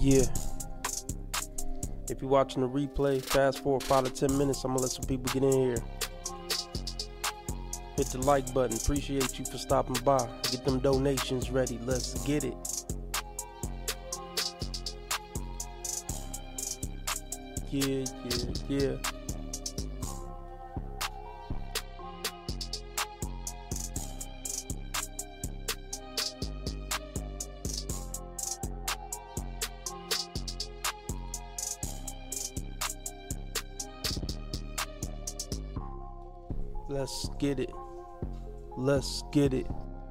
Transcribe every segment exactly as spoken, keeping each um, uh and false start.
Yeah. If you're watching the replay, fast forward five to ten minutes, I'm gonna let some people get in here. Hit the like button. Appreciate you for stopping by. Get them donations ready. Let's get it. Yeah, yeah, yeah. Let's get it. Let's get it.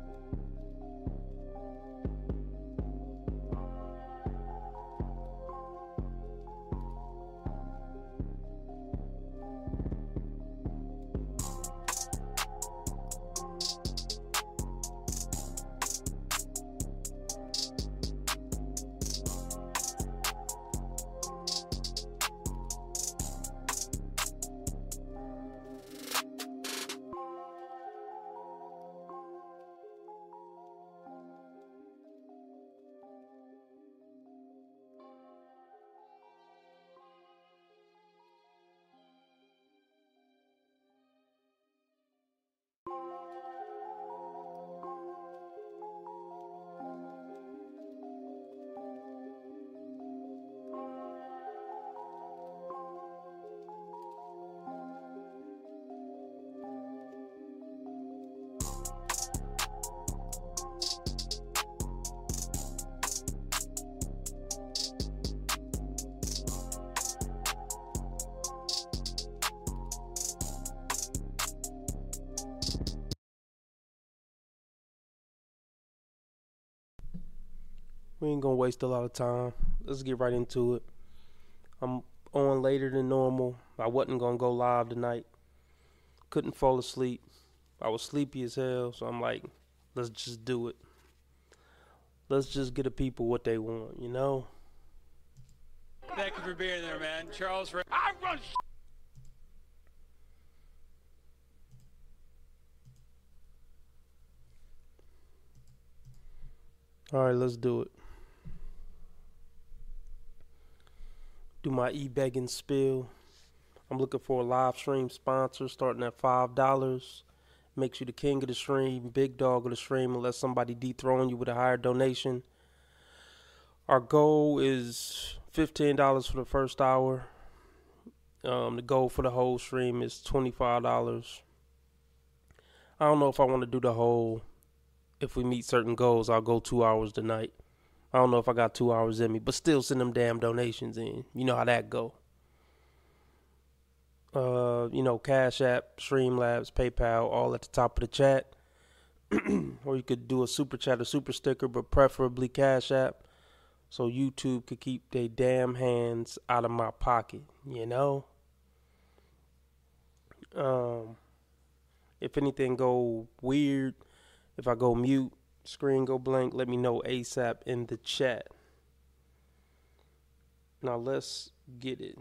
We ain't gonna waste a lot of time. Let's get right into it. I'm on later than normal. I wasn't gonna go live tonight. Couldn't fall asleep. I was sleepy as hell, so I'm like, let's just do it. Let's just get the people what they want, you know? Thank you for being there, man. Charles, I run. All right, let's do it. Do my e-begging spill. I'm looking for a live stream sponsor starting at five dollars. Makes you the king of the stream, big dog of the stream, unless somebody dethrone you with a higher donation. Our goal is fifteen dollars for the first hour. Um, the goal for the whole stream is twenty-five dollars. I don't know if I want to do the whole. If we meet certain goals, I'll go two hours tonight. I don't know if I got two hours in me, but still send them damn donations in. You know how that go. Uh, you know, Cash App, Streamlabs, PayPal, all at the top of the chat. Or you could do a super chat or super sticker, but preferably Cash App, so YouTube could keep their damn hands out of my pocket, you know? Um, if anything go weird, if I go mute, screen go blank, let me know ASAP in the chat. Now let's get it.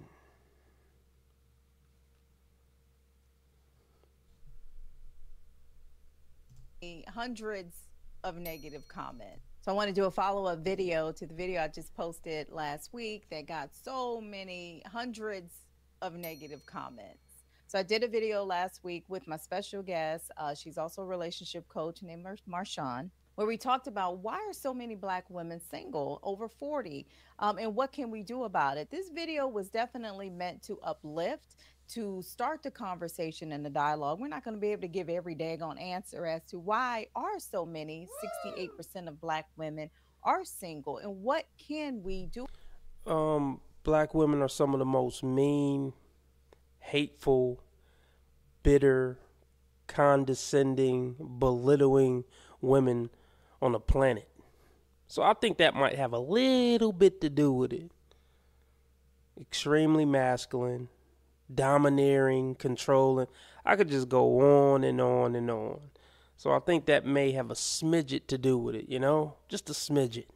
Hundreds of negative comments. So I want to do a follow-up video to the video I just posted last week that got so many hundreds of negative comments. So I did a video last week with my special guest. Uh, she's also a relationship coach named Mar- Marshawn, where we talked about why are so many Black women single over forty, um, and what can we do about it. This video was definitely meant to uplift, to start the conversation and the dialogue. We're not going to be able to give every daggone answer as to why are so many, sixty-eight percent of Black women are single, and what can we do? Um, Black women are some of the most mean, hateful, bitter, condescending, belittling women on the planet. So I think that might have a little bit to do with it. Extremely masculine, domineering, controlling. I could just go on and on and on. So I think that may have a smidget to do with it, you know? Just a smidget.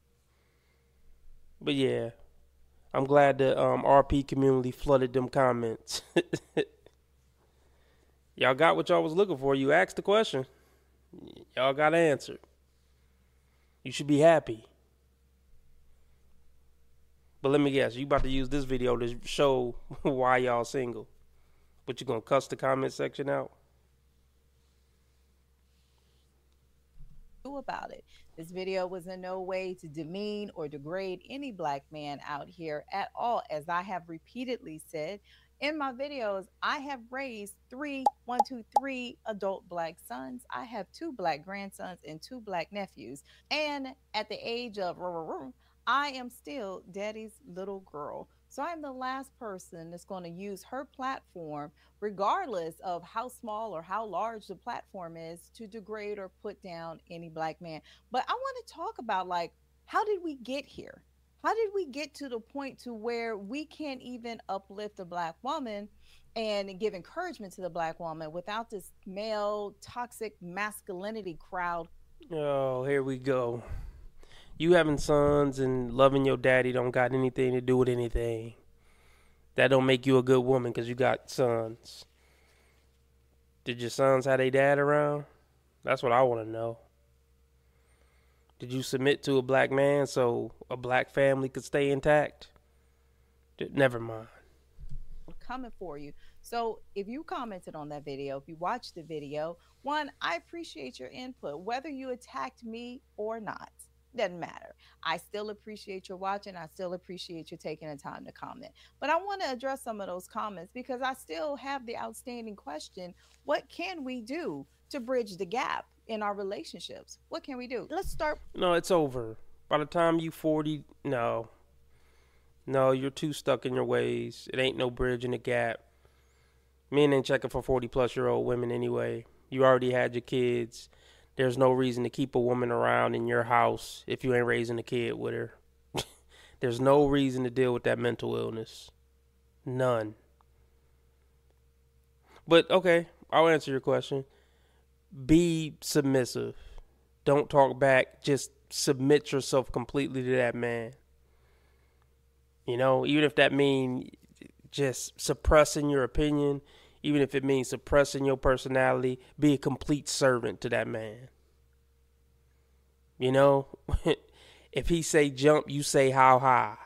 But yeah, I'm glad the um, R P community flooded them comments. Y'all got what y'all was looking for. You asked the question. Y'all got answered. You should be happy. But let me guess, you about to use this video to show why y'all single. But you gonna cuss the comment section out? About it. This video was in no way to demean or degrade any black man out here at all. As I have repeatedly said in my videos, I have raised three, one, two, three adult black sons. I have two black grandsons and two black nephews. And at the age of, I am still daddy's little girl. So I'm the last person that's going to use her platform, regardless of how small or how large the platform is, to degrade or put down any black man. But I want to talk about, like, how did we get here? How did we get to the point to where we can't even uplift a black woman and give encouragement to the black woman without this male toxic masculinity crowd? Oh, here we go. You having sons and loving your daddy don't got anything to do with anything. That don't make you a good woman because you got sons. Did your sons have their dad around? That's what I want to know. Did you submit to a black man so a black family could stay intact? Never mind. Coming for you. So if you commented on that video, if you watched the video, one, I appreciate your input, whether you attacked me or not. Doesn't matter. I still appreciate your watching. I still appreciate you taking the time to comment. But I want to address some of those comments because I still have the outstanding question: what can we do to bridge the gap in our relationships? What can we do? Let's start. No, it's over. By the time you forty, no. No, you're too stuck in your ways. It ain't no bridge in the gap. Men ain't checking for forty plus year old women anyway. You already had your kids. There's no reason to keep a woman around in your house if you ain't raising a kid with her. There's no reason to deal with that mental illness. None. But, okay, I'll answer your question. Be submissive. Don't talk back. Just submit yourself completely to that man. You know, even if that means just suppressing your opinion, even if it means suppressing your personality, be a complete servant to that man. You know, if he say jump, you say how high.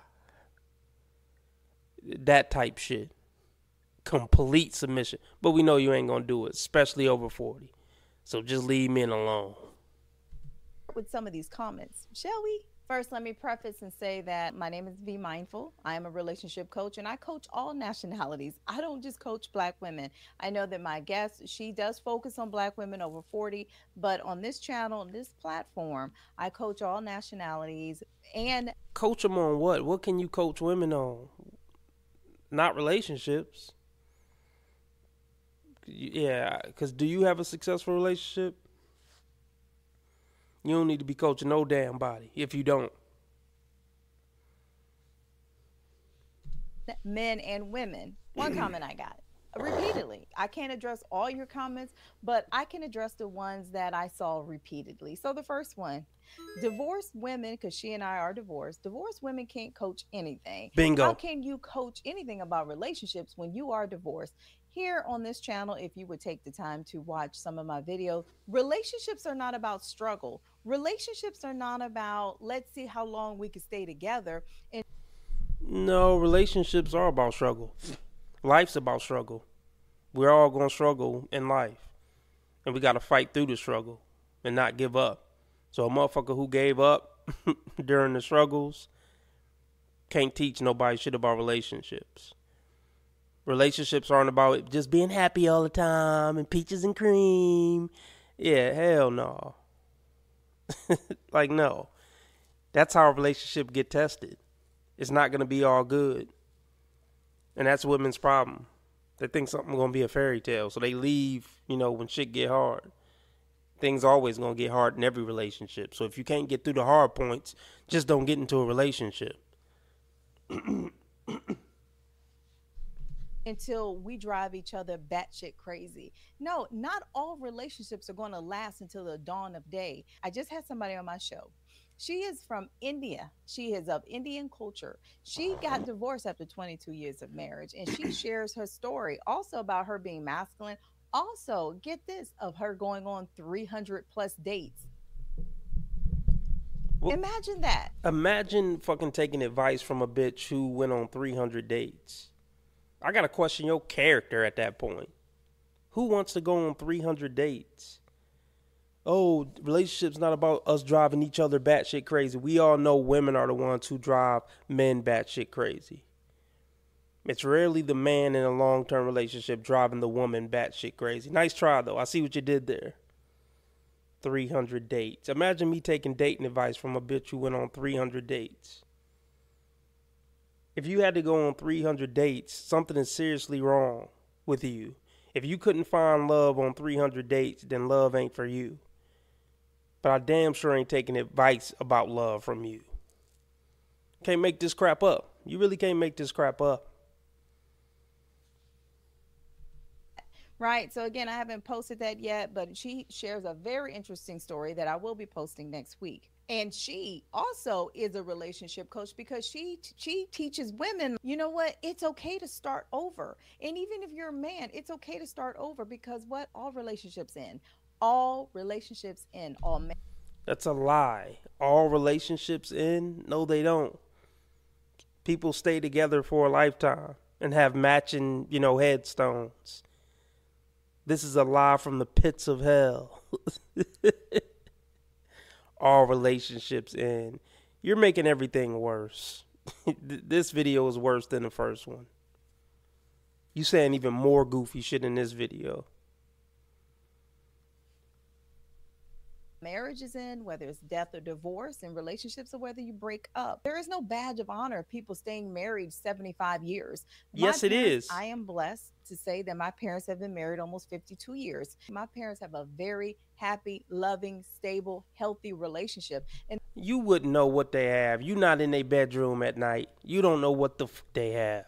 That type shit. Complete submission. But we know you ain't going to do it, especially over forty. So just leave men alone. With some of these comments, shall we? First, let me preface and say that my name is V Mindful. I am a relationship coach and I coach all nationalities. I don't just coach black women. I know that my guest, she does focus on black women over forty, but on this channel, on this platform, I coach all nationalities. And coach them on what? What can you coach women on? Not relationships. Yeah, because do you have a successful relationship? You don't need to be coaching no damn body if you don't. Men and women. One comment I got repeatedly. I can't address all your comments, but I can address the ones that I saw repeatedly. So the first one, divorced women, because she and I are divorced, divorced women can't coach anything. Bingo. How can you coach anything about relationships when you are divorced? Here on this channel, if you would take the time to watch some of my videos, relationships are not about struggle. Relationships are not about, let's see how long we can stay together. And no, relationships are about struggle. Life's about struggle. We're all going to struggle in life. And we got to fight through the struggle and not give up. So a motherfucker who gave up during the struggles can't teach nobody shit about relationships. Relationships aren't about just being happy all the time and peaches and cream. Yeah, hell no. Like, no. That's how a relationship get tested. It's not going to be all good. And that's women's problem. They think something's going to be a fairy tale. So they leave, you know, when shit get hard. Things always going to get hard in every relationship. So if you can't get through the hard points, just don't get into a relationship. Until we drive each other batshit crazy. No, not all relationships are going to last until the dawn of day. I just had somebody on my show. She is from India. She is of Indian culture. She got divorced after twenty-two years of marriage, and she shares her story also about her being masculine. Also, get this, of her going on three hundred plus dates. Well, Imagine that. imagine fucking taking advice from a bitch who went on three hundred dates. I gotta question your character at that point. Who wants to go on three hundred dates? Oh, relationship's not about us driving each other batshit crazy. We all know women are the ones who drive men batshit crazy. It's rarely the man in a long-term relationship driving the woman batshit crazy. Nice try, though. I see what you did there. three hundred dates. Imagine me taking dating advice from a bitch who went on three hundred dates. If you had to go on three hundred dates, something is seriously wrong with you. If you couldn't find love on three hundred dates, then love ain't for you. But I damn sure ain't taking advice about love from you. Can't make this crap up. You really can't make this crap up. Right. So again, I haven't posted that yet, but she shares a very interesting story that I will be posting next week. And she also is a relationship coach because she she teaches women, you know what, it's okay to start over. And even if you're a man, it's okay to start over because what all relationships end. All relationships end. All men. That's a lie. All relationships end? No, they don't. People stay together for a lifetime and have matching, you know, headstones. This is a lie from the pits of hell. All relationships end. You're making everything worse. This video is worse than the first one. You saying even more goofy shit in this video. Marriages in, whether it's death or divorce, in relationships, or whether you break up. There is no badge of honor of people staying married seventy-five years. My Yes, it parents, is. I am blessed to say that my parents have been married almost fifty-two years. My parents have a very happy, loving, stable, healthy relationship. And You wouldn't know what they have. You not in their bedroom at night. You don't know what the f- they have.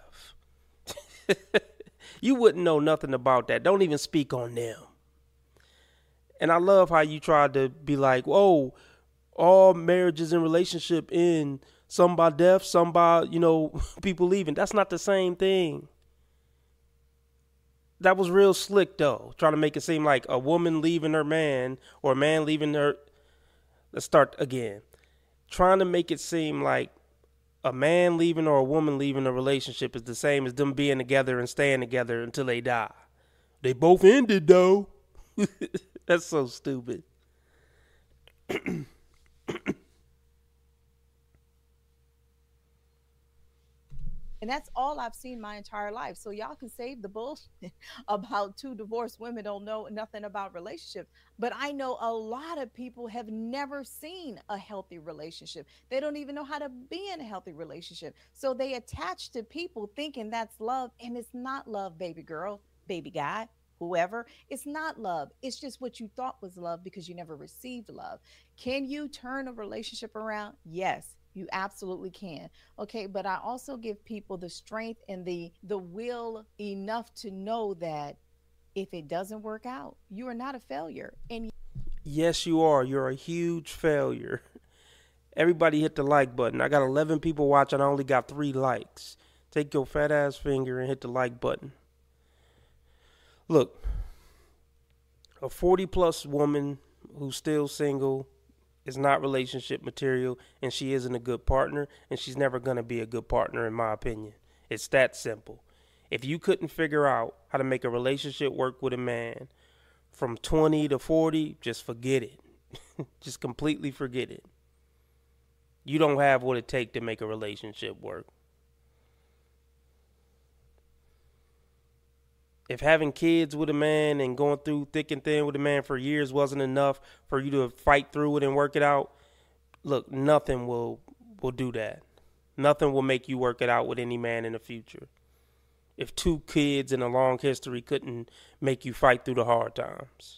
You wouldn't know nothing about that. Don't even speak on them. And I love how you tried to be like, whoa, all marriages and relationship end. Some by death, some by, you know, people leaving. That's not the same thing. That was real slick, though. Trying to make it seem like a woman leaving her man or a man leaving her. Let's start again. Trying to make it seem like a man leaving or a woman leaving a relationship is the same as them being together and staying together until they die. They both ended, though. That's so stupid. And that's all I've seen my entire life. So y'all can save the bullshit about two divorced women don't know nothing about relationships. But I know a lot of people have never seen a healthy relationship. They don't even know how to be in a healthy relationship. So they attach to people thinking that's love. And it's not love, baby girl, baby guy, whoever. It's not love. It's just what you thought was love because you never received love. Can you turn a relationship around? Yes. You absolutely can. Okay. But I also give people the strength and the, the will enough to know that if it doesn't work out, you are not a failure. And Yes, you are. You're a huge failure. Everybody hit the like button. I got eleven people watching. I only got three likes. Take your fat ass finger and hit the like button. Look, a forty plus woman who's still single is not relationship material, and she isn't a good partner, and she's never going to be a good partner, in my opinion. It's that simple. If you couldn't figure out how to make a relationship work with a man from twenty to forty, just forget it. Just completely forget it. You don't have what it takes to make a relationship work. If having kids with a man and going through thick and thin with a man for years wasn't enough for you to fight through it and work it out, look, nothing will will do that. Nothing will make you work it out with any man in the future. If two kids in a long history couldn't make you fight through the hard times.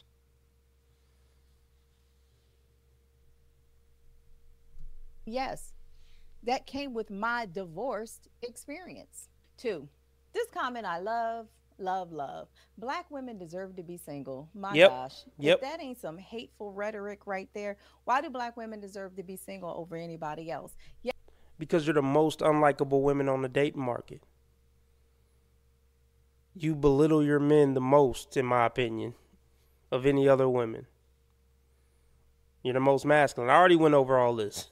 yes, that came with my divorced experience. Two, this comment I love, love, love. Black women deserve to be single. My Yep. gosh. Yep. If that ain't some hateful rhetoric right there, why do black women deserve to be single over anybody else? Yeah. Because you're the most unlikable women on the dating market. You belittle your men the most, in my opinion, of any other women. You're the most masculine. I already went over all this.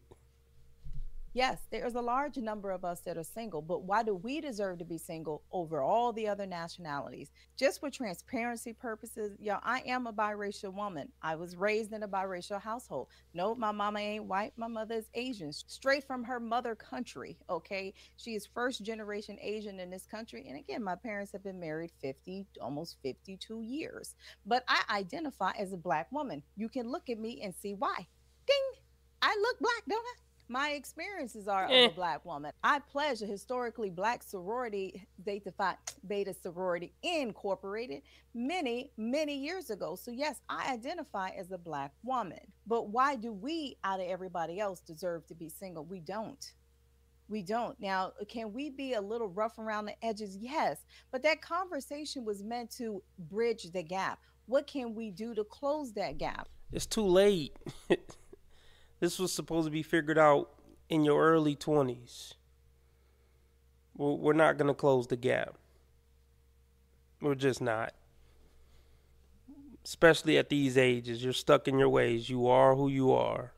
Yes, there's a large number of us that are single, but why do we deserve to be single over all the other nationalities? Just for transparency purposes, y'all, I am a biracial woman. I was raised in a biracial household. No, my mama ain't white. My mother is Asian, straight from her mother country. Okay. She is first generation Asian in this country. And again, my parents have been married fifty, almost fifty-two years. But I identify as a black woman. You can look at me and see why. Ding! I look black, don't I? My experiences are Eh. of a black woman. I pledge a historically black sorority, Theta Phi Beta Sorority Incorporated, many, many years ago. So yes, I identify as a black woman. But why do we, out of everybody else, deserve to be single? We don't. We don't. Now, can we be a little rough around the edges? Yes. But that conversation was meant to bridge the gap. What can we do to close that gap? It's too late. This was supposed to be figured out in your early twenties. We're not going to close the gap. We're just not. Especially at these ages. You're stuck in your ways. You are who you are.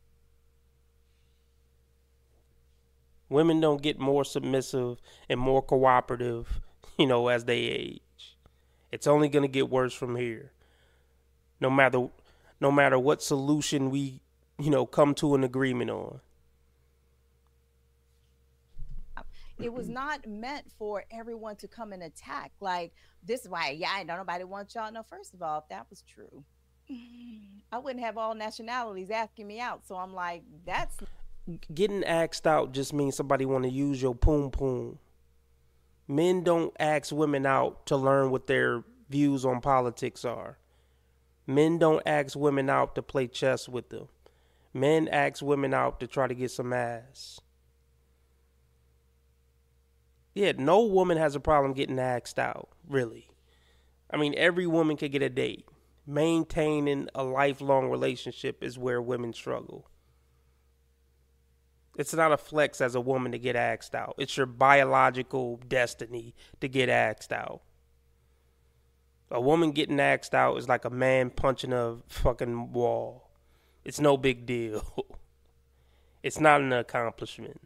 Women don't get more submissive and more cooperative, you know, as they age. It's only going to get worse from here. No matter, no matter what solution we you know, come to an agreement on. It was not meant for everyone to come and attack. Like, this is why, yeah, I know nobody wants y'all. No, first of all, if that was true, I wouldn't have all nationalities asking me out. So I'm like, that's... Getting asked out just means somebody want to use your poom poom. Men don't ask women out to learn what their views on politics are. Men don't ask women out to play chess with them. Men ask women out to try to get some ass. Yeah, no woman has a problem getting asked out, really. I mean, every woman can get a date. Maintaining a lifelong relationship is where women struggle. It's not a flex as a woman to get asked out. It's your biological destiny to get asked out. A woman getting asked out is like a man punching a fucking wall. It's no big deal. It's not an accomplishment.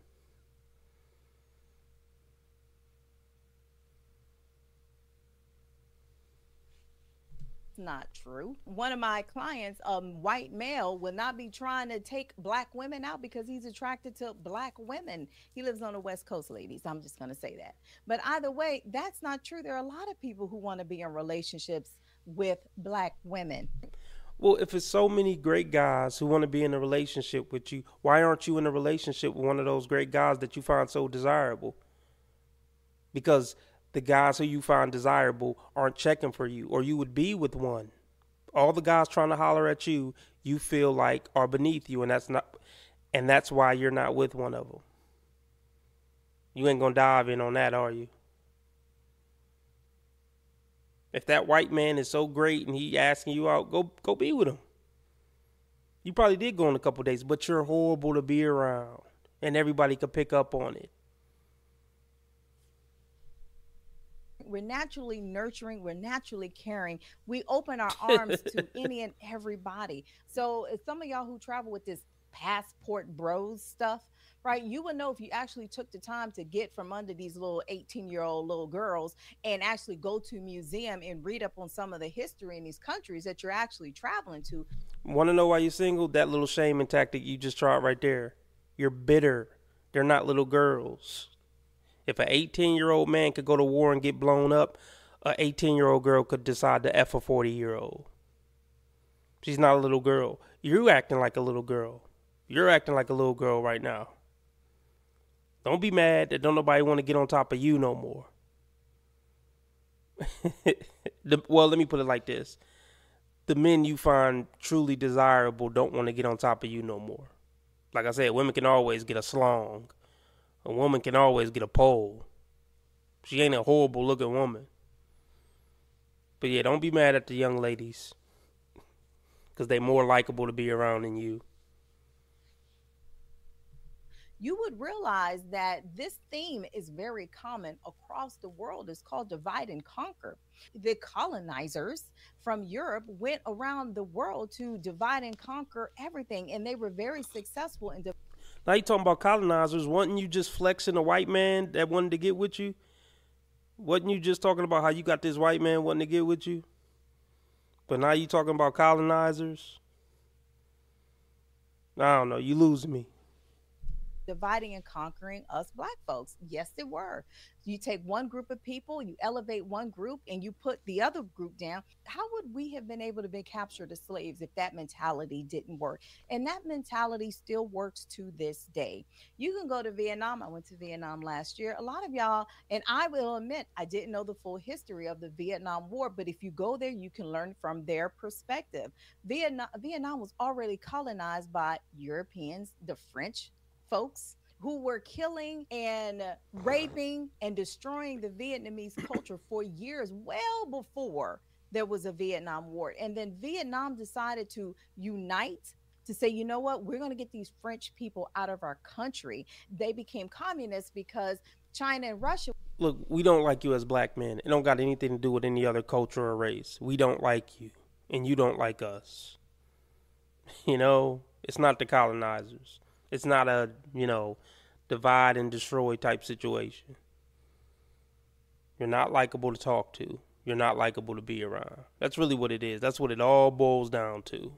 Not true. One of my clients, a um, white male, will not be trying to take black women out because he's attracted to black women. He lives on the West Coast, ladies. I'm just going to say that. But either way, that's not true. There are a lot of people who want to be in relationships with black women. Well, if it's so many great guys who want to be in a relationship with you, why aren't you in a relationship with one of those great guys that you find so desirable? Because the guys who you find desirable aren't checking for you, or you would be with one. All the guys trying to holler at you, you feel like are beneath you, and that's not, and that's why you're not with one of them. You ain't gonna dive in on that, are you? If that white man is so great and he asking you out, go go be with him. You probably did go on a couple days, but you're horrible to be around, and everybody could pick up on it. We're naturally nurturing. We're naturally caring. We open our arms to any and everybody. So some of y'all who travel with this passport bros stuff, right? You would know if you actually took the time to get from under these little eighteen year old little girls and actually go to a museum and read up on some of the history in these countries that you're actually traveling to. Want to know why you're single? That little shaming tactic you just tried right there. You're bitter. They're not little girls. If an eighteen year old man could go to war and get blown up, an eighteen year old girl could decide to F a forty year old. She's not a little girl. You're acting like a little girl. You're acting like a little girl right now. Don't be mad that don't nobody want to get on top of you no more. the, well, let me put it like this. The men you find truly desirable don't want to get on top of you no more. Like I said, women can always get a slong. A woman can always get a pole. She ain't a horrible looking woman. But yeah, don't be mad at the young ladies. Because they more likable to be around than you. you would realize that this theme is very common across the world. It's called divide and conquer. The colonizers from Europe went around the world to divide and conquer everything, and they were very successful in. Di- now you talking about colonizers. Wasn't you just flexing a white man that wanted to get with you? Wasn't you just talking about how you got this white man wanting to get with you? But now you talking about colonizers? I don't know. You losing me. Dividing and conquering us black folks. Yes, they were. You take one group of people, you elevate one group, and you put the other group down. How would we have been able to be captured as slaves if that mentality didn't work? And that mentality still works to this day. You can go to Vietnam. I went to Vietnam last year. A lot of y'all, and I will admit, I didn't know the full history of the Vietnam War, but if you go there, you can learn from their perspective. Vietnam, Vietnam was already colonized by Europeans, the French folks, who were killing and raping and destroying the Vietnamese culture for years, well before there was a Vietnam War. And then Vietnam decided to unite to say, you know what, we're going to get these French people out of our country. They became communists because China and Russia. Look, we don't like you as black men. It don't got anything to do with any other culture or race. We don't like you, and you don't like us. You know, it's not the colonizers. It's not a, you know, divide and destroy type situation. You're not likable to talk to. You're not likable to be around. That's really what it is. That's what it all boils down to.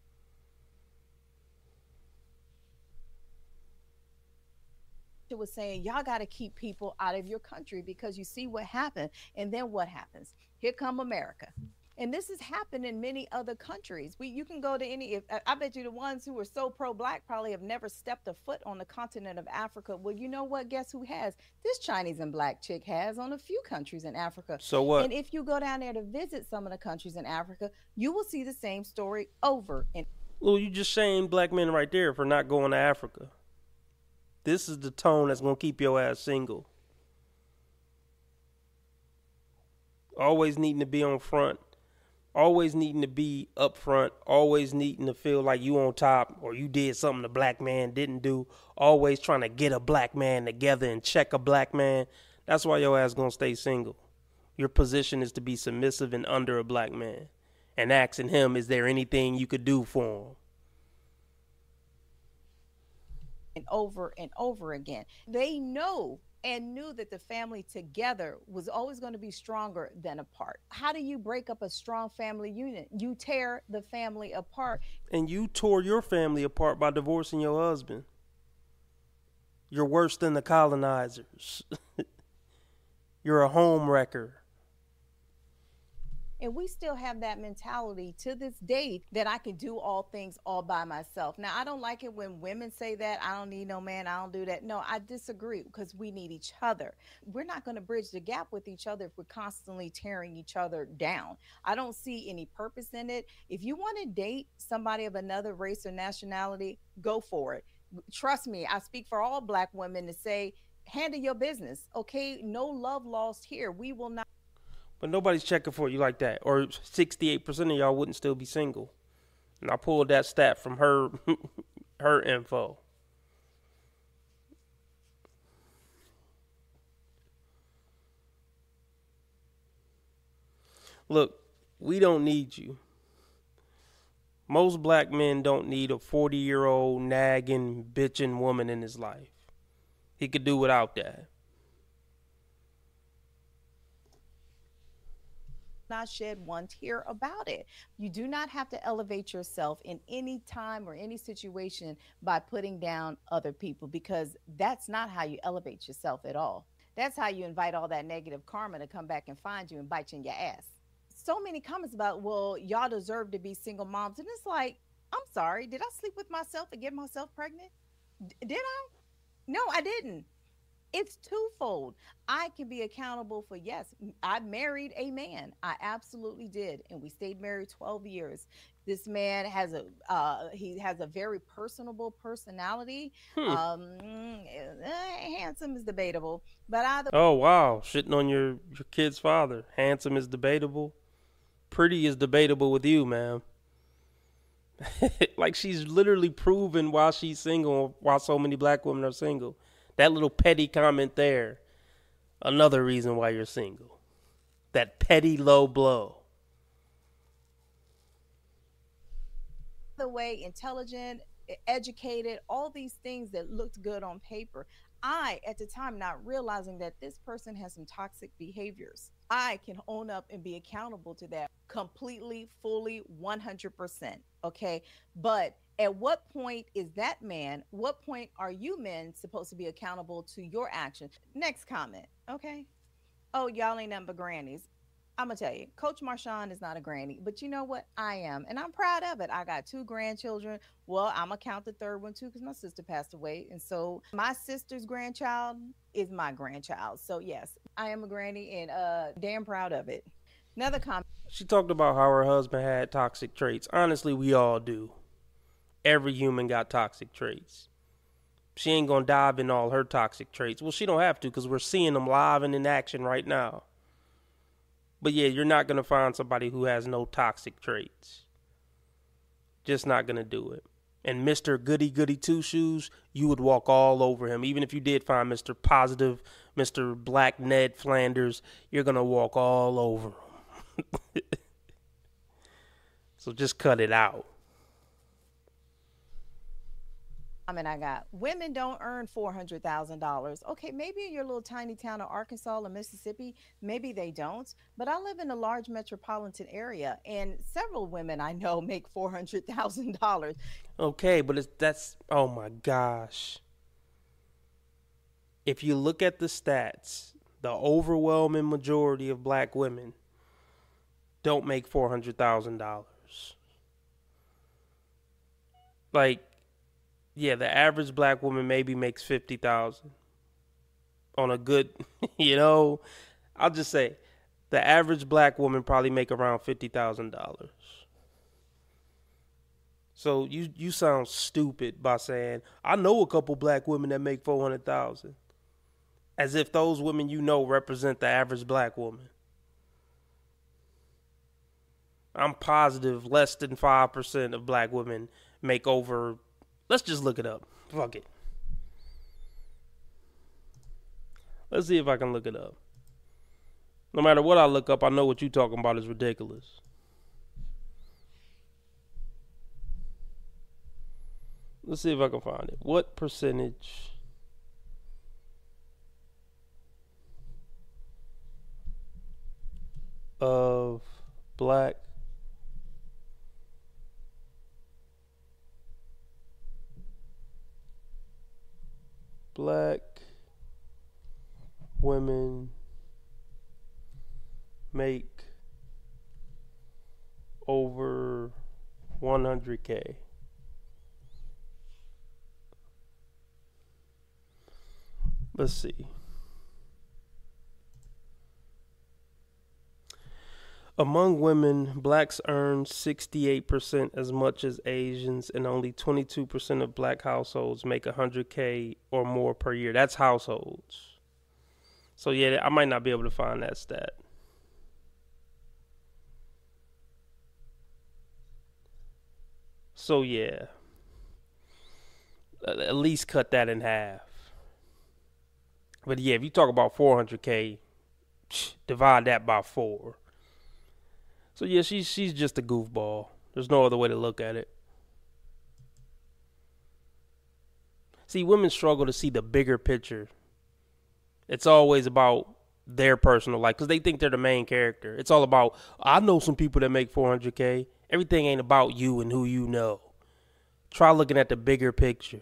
It was saying, y'all got to keep people out of your country because you see what happened. And then what happens? Here come America. And this has happened in many other countries. We, you can go to any, if, I bet you the ones who are so pro-black probably have never stepped a foot on the continent of Africa. Well, you know what? Guess who has? This Chinese and black chick has on a few countries in Africa. So what? And if you go down there to visit some of the countries in Africa, you will see the same story over and Well, you just shamed black men right there for not going to Africa. This is the tone that's going to keep your ass single. Always needing to be on front. Always needing to be up front, always needing to feel like you on top or you did something the black man didn't do, always trying to get a black man together and check a black man. That's why your ass gonna stay single. Your position is to be submissive and under a black man and asking him, is there anything you could do for him? and over and over again. They know and knew that the family together was always going to be stronger than apart. How do you break up a strong family unit? You tear the family apart. And you tore your family apart by divorcing your husband. You're worse than the colonizers. You're a home wrecker. And we still have that mentality to this day that I can do all things all by myself. Now, I don't like it when women say that. I don't need no man. I don't do that. No, I disagree because we need each other. We're not going to bridge the gap with each other if we're constantly tearing each other down. I don't see any purpose in it. If you want to date somebody of another race or nationality, go for it. Trust me, I speak for all Black women to say, handle your business. Okay, no love lost here. We will not. But nobody's checking for you like that. Or sixty-eight percent of y'all wouldn't still be single. And I pulled that stat from her her info. Look, we don't need you. Most black men don't need a forty-year-old nagging, bitching woman in his life. He could do without that. Not shed one tear about it. You do not have to elevate yourself in any time or any situation by putting down other people, because that's not how you elevate yourself at all. That's how you invite all that negative karma to come back and find you and bite you in your ass. So many comments about, well, y'all deserve to be single moms. And it's like, I'm sorry, did I sleep with myself and get myself pregnant? D- did I? No, I didn't. It's twofold. I can be accountable for, yes, I married a man. I absolutely did. And we stayed married twelve years. This man has a, uh, he has a very personable personality. Hmm. Um, eh, handsome is debatable, but either. Oh, wow. Shitting on your, your kid's father. Handsome is debatable. Pretty is debatable with you, ma'am. Like she's literally proven why she's single, why so many black women are single. That little petty comment there, another reason why you're single. That petty low blow. The way intelligent, e- educated, all these things that looked good on paper. I, at the time, not realizing that this person has some toxic behaviors. I can own up and be accountable to that completely, fully, one hundred percent. Okay. But at what point is that man, what point are you men supposed to be accountable to your actions? Next comment. Okay. Oh, y'all ain't nothing but grannies. I'm gonna tell you, Coach Marshawn is not a granny, but you know what? I am, and I'm proud of it. I got two grandchildren. Well, I'm gonna count the third one too because my sister passed away, and so my sister's grandchild is my grandchild. So yes, I am a granny, and uh, damn proud of it. Another comment. She talked about how her husband had toxic traits. Honestly, we all do. Every human got toxic traits. She ain't gonna dive in all her toxic traits. Well, she don't have to because we're seeing them live and in action right now. But yeah, you're not going to find somebody who has no toxic traits. Just not going to do it. And Mister Goody Goody Two Shoes, you would walk all over him. Even if you did find Mister Positive, Mister Black Ned Flanders, you're going to walk all over him. So just cut it out. I mean, I got women don't earn four hundred thousand dollars. Okay, maybe in your little tiny town of Arkansas or Mississippi, maybe they don't. But I live in a large metropolitan area, and several women I know make four hundred thousand dollars. Okay, but it's, that's, oh my gosh. If you look at the stats, the overwhelming majority of black women don't make four hundred thousand dollars. Like, yeah, the average black woman maybe makes fifty thousand on a good, you know, I'll just say the average black woman probably make around fifty thousand dollars. So you you sound stupid by saying, I know a couple black women that make four hundred thousand. As if those women you know represent the average black woman. I'm positive less than five percent of black women make over. Let's just look it up. Fuck it. Let's see if I can look it up. No matter what I look up, I know what you're talking about is ridiculous. Let's see if I can find it. What percentage of black black women make over one hundred K? Let's see. Among women, blacks earn sixty-eight percent as much as Asians, and only twenty-two percent of black households make one hundred K or more per year. That's households. So yeah, I might not be able to find that stat. So yeah, at least cut that in half. But yeah, if you talk about four hundred K, divide that by four. So yeah, she's she's just a goofball. There's no other way to look at it. See, women struggle to see the bigger picture. It's always about their personal life because they think they're the main character. It's all about, I know some people that make four hundred K. Everything ain't about you and who you know. Try looking at the bigger picture.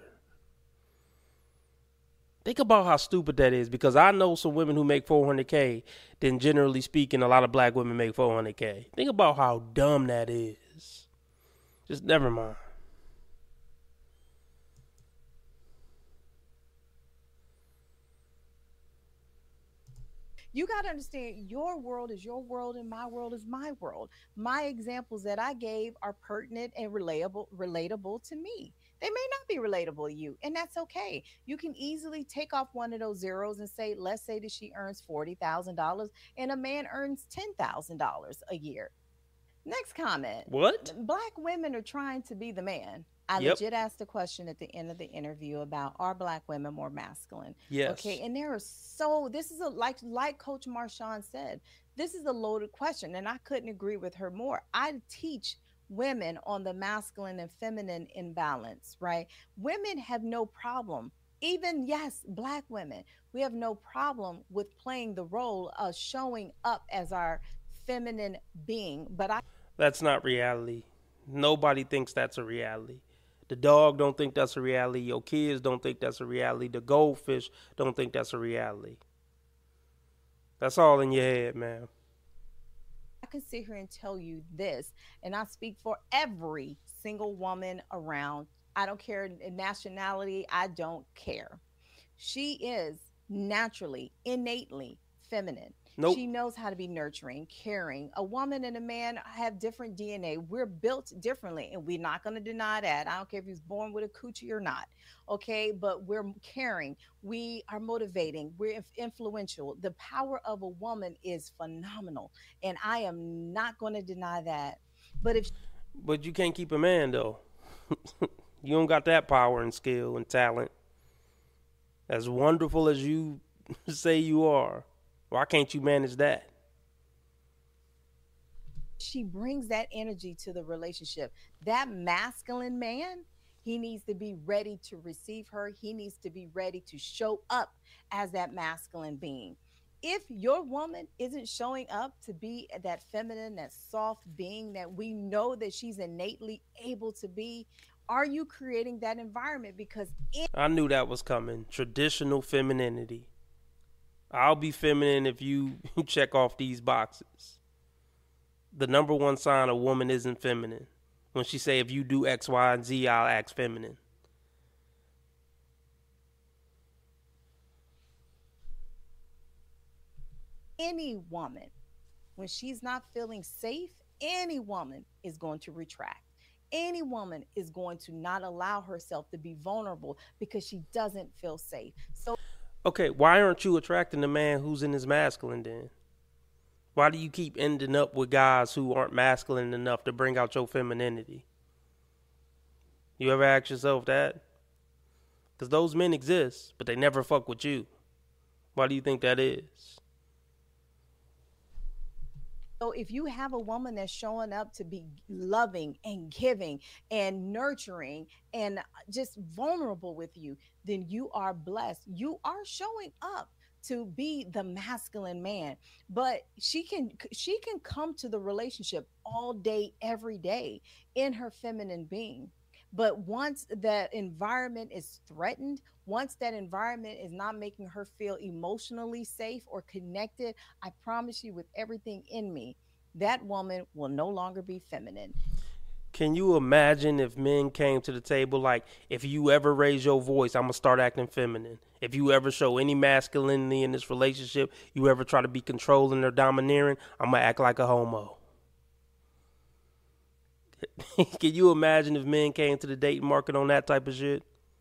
Think about how stupid that is, because I know some women who make four hundred K, then generally speaking, a lot of black women make four hundred K. Think about how dumb that is. Just never mind. You got to understand, your world is your world and my world is my world. My examples that I gave are pertinent and relatable relatable to me. They may not be relatable to you, and that's okay. You can easily take off one of those zeros and say, let's say that she earns forty thousand dollars and a man earns ten thousand dollars a year. Next comment. What? Black women are trying to be the man. I Yep. legit asked a question at the end of the interview about, are black women more masculine? Yes. Okay, and there are so this is a like like Coach Marshawn said, this is a loaded question, and I couldn't agree with her more. I teach women on the masculine and feminine imbalance, right? Women have no problem. Even yes, black women, we have no problem with playing the role of showing up as our feminine being, but I That's not reality. Nobody thinks that's a reality. The dog don't think that's a reality. Your kids don't think that's a reality. The goldfish don't think that's a reality. That's all in your head, man. I can sit here and tell you this, and I speak for every single woman around. I don't care in nationality. I don't care. She is naturally, innately feminine. Nope. She knows how to be nurturing, caring. A woman and a man have different D N A. We're built differently, and we're not going to deny that. I don't care if he was born with a coochie or not. Okay, but we're caring. We are motivating. We're influential. The power of a woman is phenomenal, and I am not going to deny that. But if But you can't keep a man, though. You don't got that power and skill and talent. As wonderful as you say you are, why can't you manage that? she brings that energy to the relationship, that masculine man, he needs to be ready to receive her. He needs to be ready to show up as that masculine being. If your woman isn't showing up to be that feminine, that soft being that we know that she's innately able to be, are you creating that environment? Because in- I knew that was coming. Traditional femininity. I'll be feminine if you check off these boxes. The number one sign a woman isn't feminine. When she say, if you do X, Y, and Z, I'll act feminine. any woman, when she's not feeling safe, any woman is going to retract. Any woman is going to not allow herself to be vulnerable because she doesn't feel safe. So, okay, why aren't you attracting a man who's in his masculine then? Why do you keep ending up with guys who aren't masculine enough to bring out your femininity? You ever ask yourself that? Because those men exist, but they never fuck with you. Why do you think that is? So if you have a woman that's showing up to be loving and giving and nurturing and just vulnerable with you, then you are blessed. You are showing up to be the masculine man. But she can she can come to the relationship all day, every day in her feminine being. But once that environment is threatened, once that environment is not making her feel emotionally safe or connected, I promise you, with everything in me, that woman will no longer be feminine. Can you imagine if men came to the table like, if you ever raise your voice, I'm going to start acting feminine. If you ever show any masculinity in this relationship, you ever try to be controlling or domineering, I'm going to act like a homo. Can you imagine if men came to the dating market on that type of shit?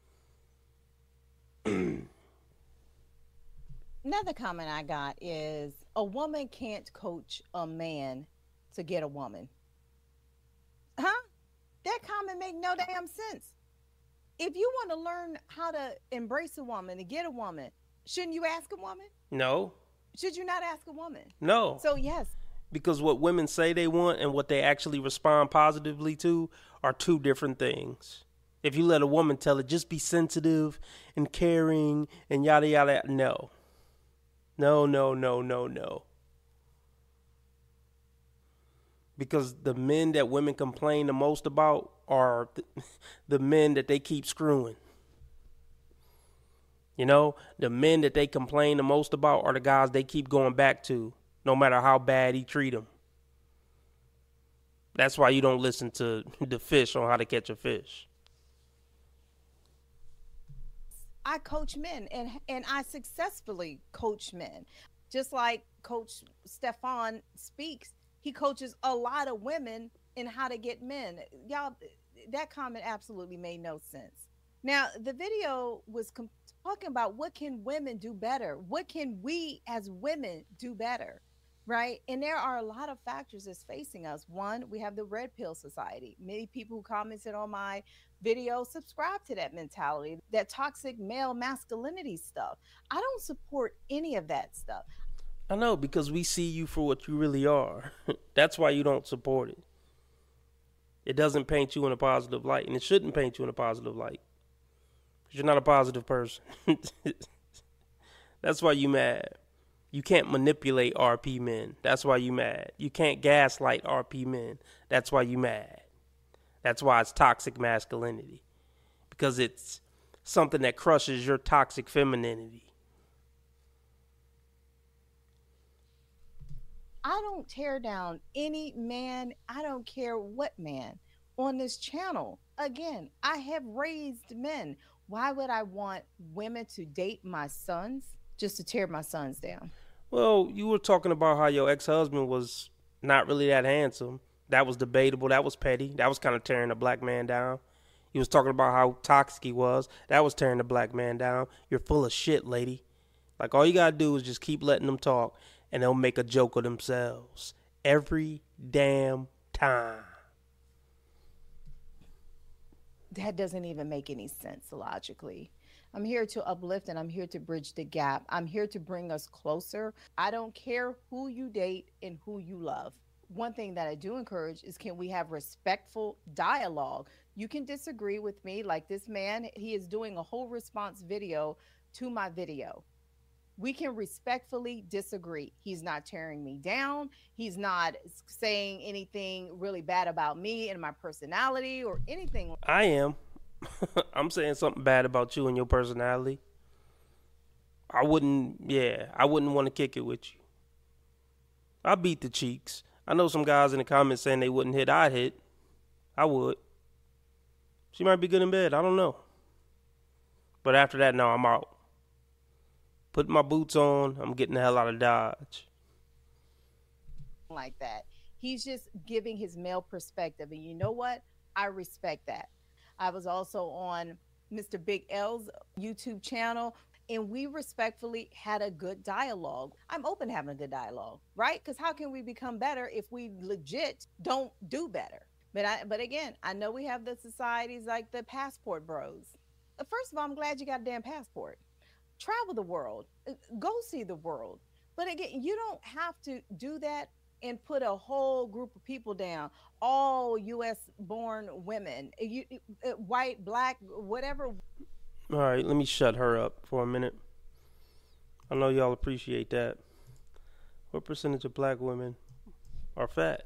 Another comment I got is, a woman can't coach a man to get a woman. Huh? That comment make no damn sense. If you want to learn how to embrace a woman, to get a woman, shouldn't you ask a woman? No. Should you not ask a woman? No. So yes. Because what women say they want and what they actually respond positively to are two different things. If you let a woman tell it, just be sensitive and caring and yada, yada, no. No, no, no, no, no. Because the men that women complain the most about are th- the men that they keep screwing. You know, the men that they complain the most about are the guys they keep going back to, no matter how bad he treat them. That's why you don't listen to the fish on how to catch a fish. I coach men, and and I successfully coach men. Just like Coach Stefan speaks, he coaches a lot of women in how to get men. Y'all, that comment absolutely made no sense. Now, the video was com- talking about what can women do better? What can we as women do better? right? And there are a lot of factors that's facing us. One, we have the red pill society. Many people who commented on my video subscribe to that mentality, that toxic male masculinity stuff. I don't support any of that stuff. I know, because we see you for what you really are. That's why you don't support it. It doesn't paint you in a positive light, and it shouldn't paint you in a positive light. Because you're not a positive person. That's why you mad. You can't manipulate R P men. That's why you mad. You can't gaslight R P men. That's why you mad. That's why it's toxic masculinity. Because it's something that crushes your toxic femininity. I don't tear down any man. I don't care what man on this channel. Again, I have raised men. Why would I want women to date my sons just to tear my sons down? Well, you were talking about how your ex-husband was not really that handsome. That was debatable. That was petty. That was kind of tearing a black man down. He was talking about how toxic he was. That was tearing the black man down. You're full of shit, lady. Like, all you got to do is just keep letting them talk, and they'll make a joke of themselves every damn time. That doesn't even make any sense logically. I'm here to uplift and I'm here to bridge the gap. I'm here to bring us closer. I don't care who you date and who you love. One thing that I do encourage is, can we have respectful dialogue? You can disagree with me, like this man, he is doing a whole response video to my video. We can respectfully disagree. He's not tearing me down. He's not saying anything really bad about me and my personality or anything. I am. I'm saying something bad about you and your personality. I wouldn't, yeah, I wouldn't want to kick it with you. I beat the cheeks. I know some guys in the comments saying they wouldn't hit. I'd hit. I would. She might be good in bed. I don't know. But after that, no, I'm out. Putting my boots on, I'm getting the hell out of Dodge. Like that. He's just giving his male perspective. And you know what? I respect that. I was also on Mister Big L's YouTube channel, and we respectfully had a good dialogue. I'm open to having a good dialogue, right? Because how can we become better if we legit don't do better? But I, but again, I know we have the societies like the passport bros. First of all, I'm glad you got a damn passport. Travel the world, go see the world. But again, you don't have to do that and put a whole group of people down, all U S born women, you, white, black, whatever. All right, let me shut her up for a minute. I know y'all appreciate that. What percentage of black women are fat?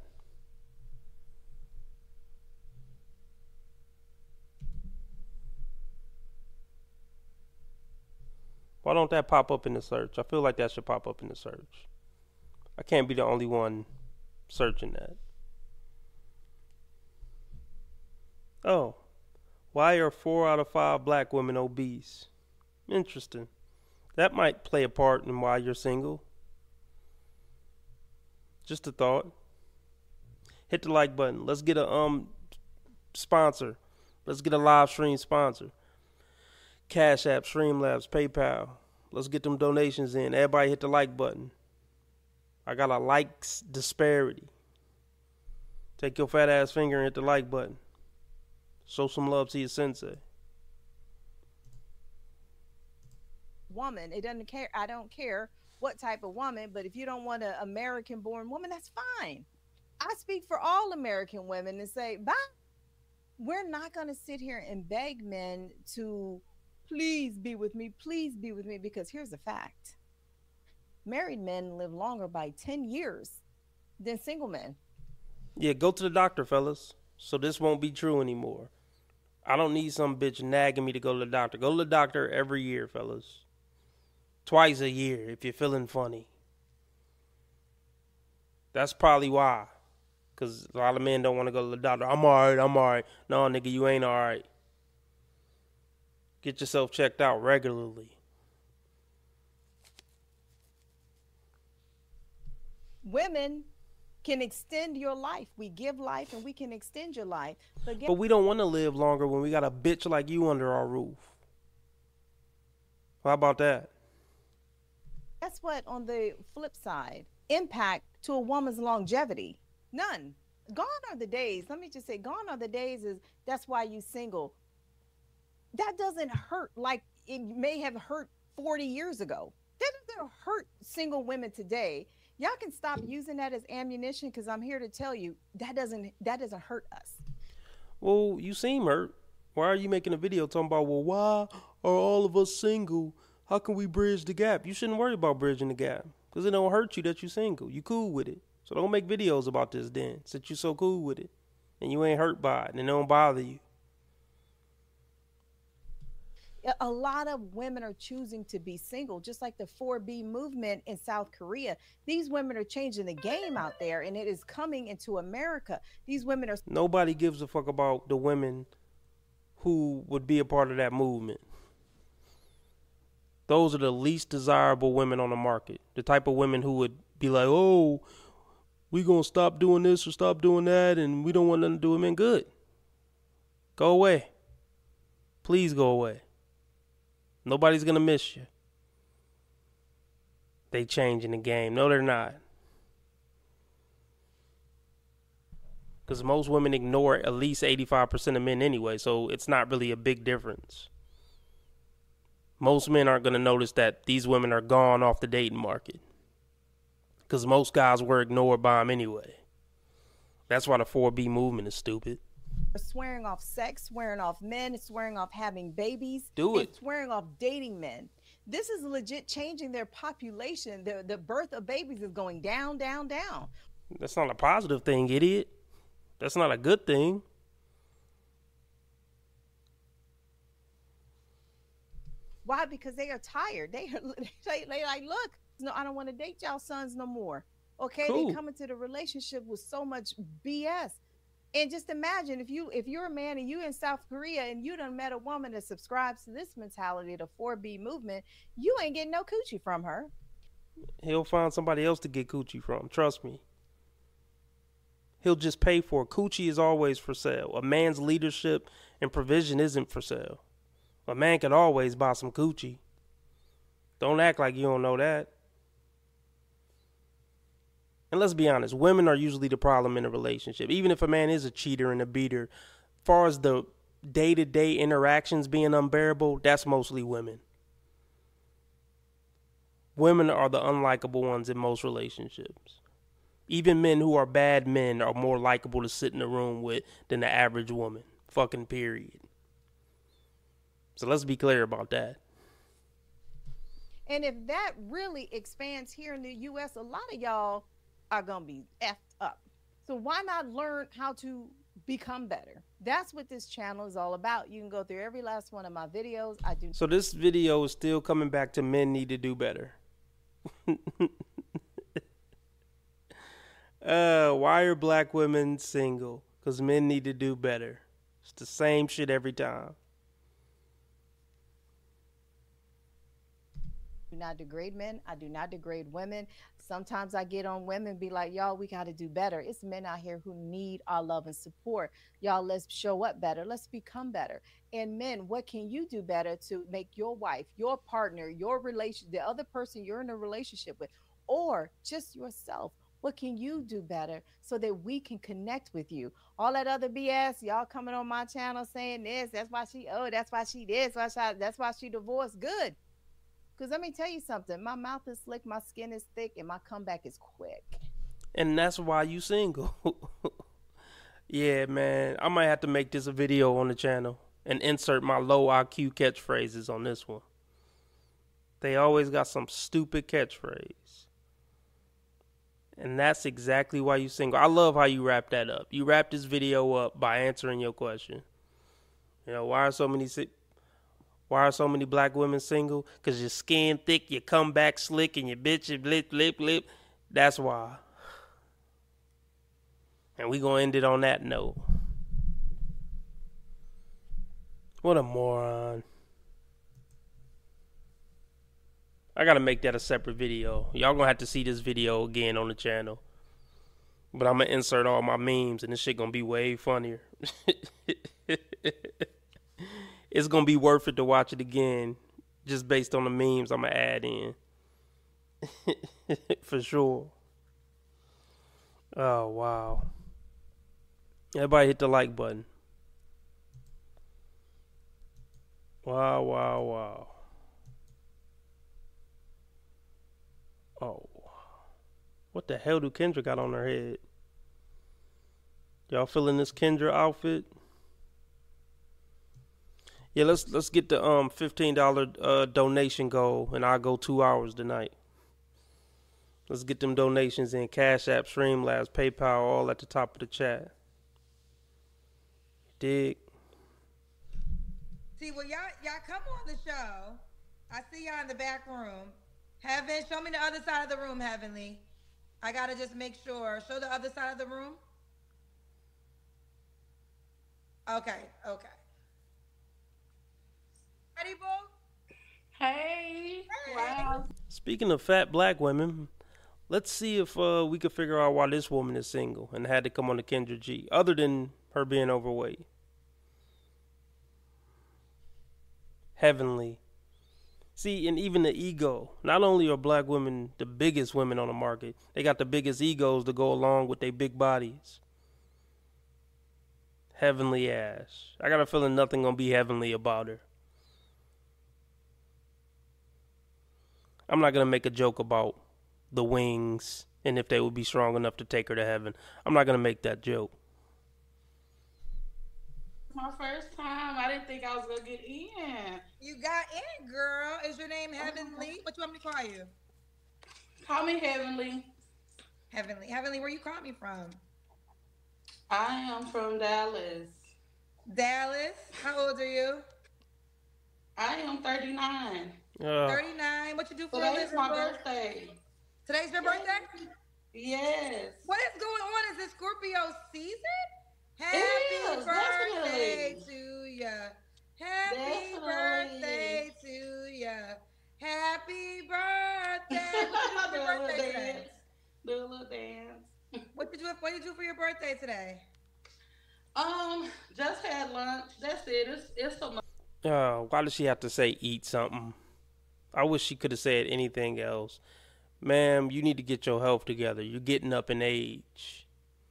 Why don't that pop up in the search? I feel like that should pop up in the search. I can't be the only one searching that. Oh, why are four out of five black women obese? Interesting. That might play a part in why you're single. Just a thought. Hit the like button. Let's get a um sponsor. Let's get a live stream sponsor. Cash App, Streamlabs, PayPal. Let's get them donations in. Everybody hit the like button. I got a likes disparity. Take your fat ass finger and hit the like button. Show some love to your sensei. Woman, it doesn't care. I don't care what type of woman, but if you don't want an American born woman, that's fine. I speak for all American women and say, bye. We're not going to sit here and beg men to please be with me, please be with me, because here's the fact. Married men live longer by ten years than single men. Yeah, go to the doctor, fellas. So this won't be true anymore. I don't need some bitch nagging me to go to the doctor. Go to the doctor every year, fellas. Twice a year if you're feeling funny. That's probably why. Because a lot of men don't want to go to the doctor. I'm all right, I'm all right. No, nigga, you ain't all right. Get yourself checked out regularly. Women can extend your life. We give life and we can extend your life. But, get- but we don't want to live longer when we got a bitch like you under our roof. How about that? That's what, on the flip side, impact to a woman's longevity. None. Gone are the days. Let me just say, gone are the days is that's why you single. That doesn't hurt like it may have hurt forty years ago. That doesn't hurt single women today. Y'all can stop using that as ammunition, because I'm here to tell you that doesn't that doesn't hurt us. Well, you seem hurt. Why are you making a video talking about, well, why are all of us single? How can we bridge the gap? You shouldn't worry about bridging the gap, because it don't hurt you that you're single. You cool with it. So don't make videos about this then, since you're so cool with it. And you ain't hurt by it, and it don't bother you. A lot of women are choosing to be single, just like the four B movement in South Korea. These women are changing the game out there, and it is coming into America. These women are... Nobody gives a fuck about the women who would be a part of that movement. Those are the least desirable women on the market. The type of women who would be like, oh, we gonna stop doing this or stop doing that, and we don't want nothing to do with men. Good. Go away. Please go away. Nobody's gonna miss you. They changing the game. No, they're not. Because most women ignore at least eighty-five percent of men anyway, so it's not really a big difference. Most men aren't going to notice that these women are gone off the dating market, because most guys were ignored by them anyway. That's why the four B movement is stupid. Swearing off sex, swearing off men, swearing off having babies. Do it. And swearing off dating men. This is legit changing their population. The, the birth of babies is going down, down, down. That's not a positive thing, idiot. That's not a good thing. Why? Because they are tired. They are they, they like, look, no, I don't want to date y'all sons no more. Okay, Cool. They come into the relationship with so much B S. And just imagine if you if you're a man and you in South Korea and you done met a woman that subscribes to this mentality, the four B movement, you ain't getting no coochie from her. He'll find somebody else to get coochie from. Trust me. He'll just pay for it. Coochie is always for sale. A man's leadership and provision isn't for sale. A man can always buy some coochie. Don't act like you don't know that. And let's be honest, women are usually the problem in a relationship. Even if a man is a cheater and a beater, as far as the day-to-day interactions being unbearable, that's mostly women. Women are the unlikable ones in most relationships. Even men who are bad men are more likable to sit in a room with than the average woman. Fucking period. So let's be clear about that. And if that really expands here in the U S, a lot of y'all are going to be effed up. So why not learn how to become better? That's what this channel is all about. You can go through every last one of my videos. I do. So this video is still coming back to men need to do better. uh, why are black women single? Because men need to do better. It's the same shit every time. do not degrade men. I do not degrade women. Sometimes I get on women and be like, y'all, we got to do better. It's men out here who need our love and support. Y'all, let's show up better. Let's become better. And men, what can you do better to make your wife, your partner, your relation, the other person you're in a relationship with, or just yourself? What can you do better so that we can connect with you? All that other B S, y'all coming on my channel saying this, that's why she, oh, that's why she this, that's why, that's why she divorced. Good. Because let me tell you something. My mouth is slick, my skin is thick, and my comeback is quick. And that's why you single. Yeah, man. I might have to make this a video on the channel and insert my low I Q catchphrases on this one. They always got some stupid catchphrase. And that's exactly why you single. I love how you wrap that up. You wrap this video up by answering your question. You know, why are so many why are so many black women single? Because your skin thick, your comeback slick, and your bitch your lip, lip, lip. That's why. And we gonna end it on that note. What a moron. I gotta make that a separate video. Y'all gonna have to see this video again on the channel. But I'm gonna insert all my memes and this shit gonna be way funnier. It's gonna be worth it to watch it again just based on the memes I'm gonna add in. For sure. Oh, wow. Everybody hit the like button. Wow, wow, wow. Oh. What the hell do Kendra got on her head? Y'all feeling this Kendra outfit? Yeah, let's let's get the um fifteen dollar uh, donation goal, and I'll go two hours tonight. Let's get them donations in. Cash App, Streamlabs, PayPal, all at the top of the chat. Dig. See, well, y'all, y'all come on the show. I see y'all in the back room. Heaven, show me the other side of the room, Heavenly. I gotta just make sure. Show the other side of the room. Okay, okay. Ready, boo? Hey. Hey. Wow. Speaking of fat black women, let's see if uh, we could figure out why this woman is single and had to come on to Kendra G, other than her being overweight. Heavenly. See, and even the ego. Not only are black women the biggest women on the market, they got the biggest egos to go along with their big bodies. Heavenly ass. I got a feeling nothing gonna be heavenly about her. I'm not gonna make a joke about the wings and if they would be strong enough to take her to heaven. I'm not gonna make that joke. My first time. I didn't think I was gonna get in. You got in, girl. Is your name Heavenly? What you want me to call you? Call me Heavenly. Heavenly. Heavenly, where you call me from? I am from Dallas. Dallas. How old are you? I am thirty-nine. Uh, thirty-nine. What you do for a Today's living, my boo? birthday. Today's your birthday? Yes. What is going on? Is it Scorpio season? It Happy is, birthday definitely. to ya. Happy Definitely. birthday to ya. Happy birthday. What Do did you do a for your little birthday today? dance. Do a little dance. What did you what did you do for your birthday today? Um, just had lunch. That's it. It's it's so much. uh, why does she have to say eat something? I wish she could have said anything else. Ma'am, you need to get your health together. You're getting up in age.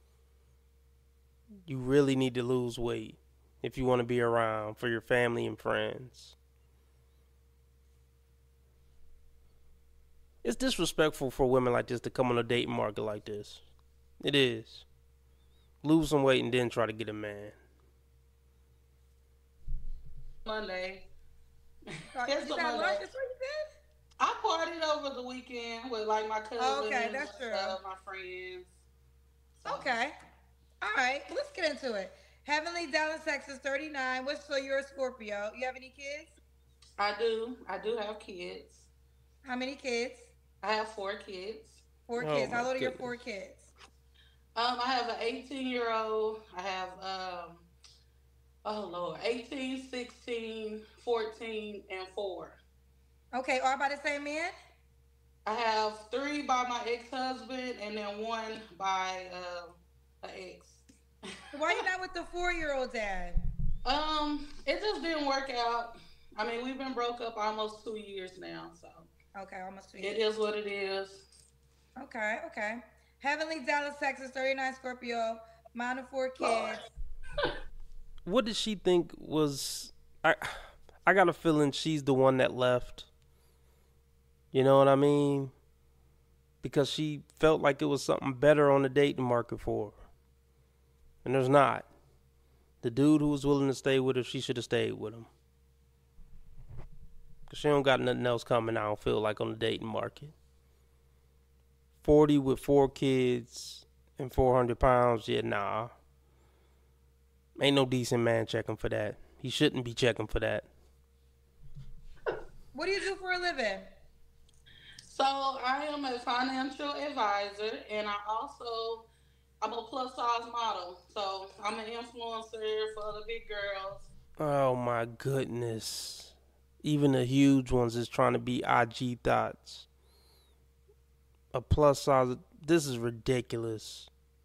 You really need to lose weight if you want to be around for your family and friends. It's disrespectful for women like this to come on a dating market like this. It is. Lose some weight and then try to get a man. Monday. You It's got a lunch? Monday. That's what you did? I partied over the weekend with like my cousins, Oh, okay, that's true. uh, my friends. So, Okay. All right. Well, let's get into it. Heavenly Dallas, Texas, thirty-nine. What's so you're a Scorpio? You have any kids? I do. I do have kids. How many kids? I have four kids. Four Oh, kids. How my old are your goodness. four kids? Um, I have an eighteen year old. I have um, oh Lord, eighteen, sixteen, fourteen, and four. Okay, all by the same man? I have three by my ex-husband and then one by uh, an ex. Why you not with the four-year-old dad? Um, it just didn't work out. I mean, we've been broke up almost two years now, so Okay, almost two it years. is what it is. Okay, okay. Heavenly Dallas, Texas, thirty-nine Scorpio, mom of four kids. What did she think was... I, I got a feeling she's the one that left. You know what I mean? Because she felt like it was something better on the dating market for her. And there's not. The dude who was willing to stay with her, she should have stayed with him. Because she don't got nothing else coming, I don't feel like, on the dating market. forty with four kids and four hundred pounds, yeah, nah. Ain't no decent man checking for that. He shouldn't be checking for that. What do you do for a living? So I am a financial advisor, and I also I'm a plus size model. So I'm an influencer for the big girls. Oh my goodness. Even the huge ones is trying to be I G thoughts. A plus size. This is ridiculous.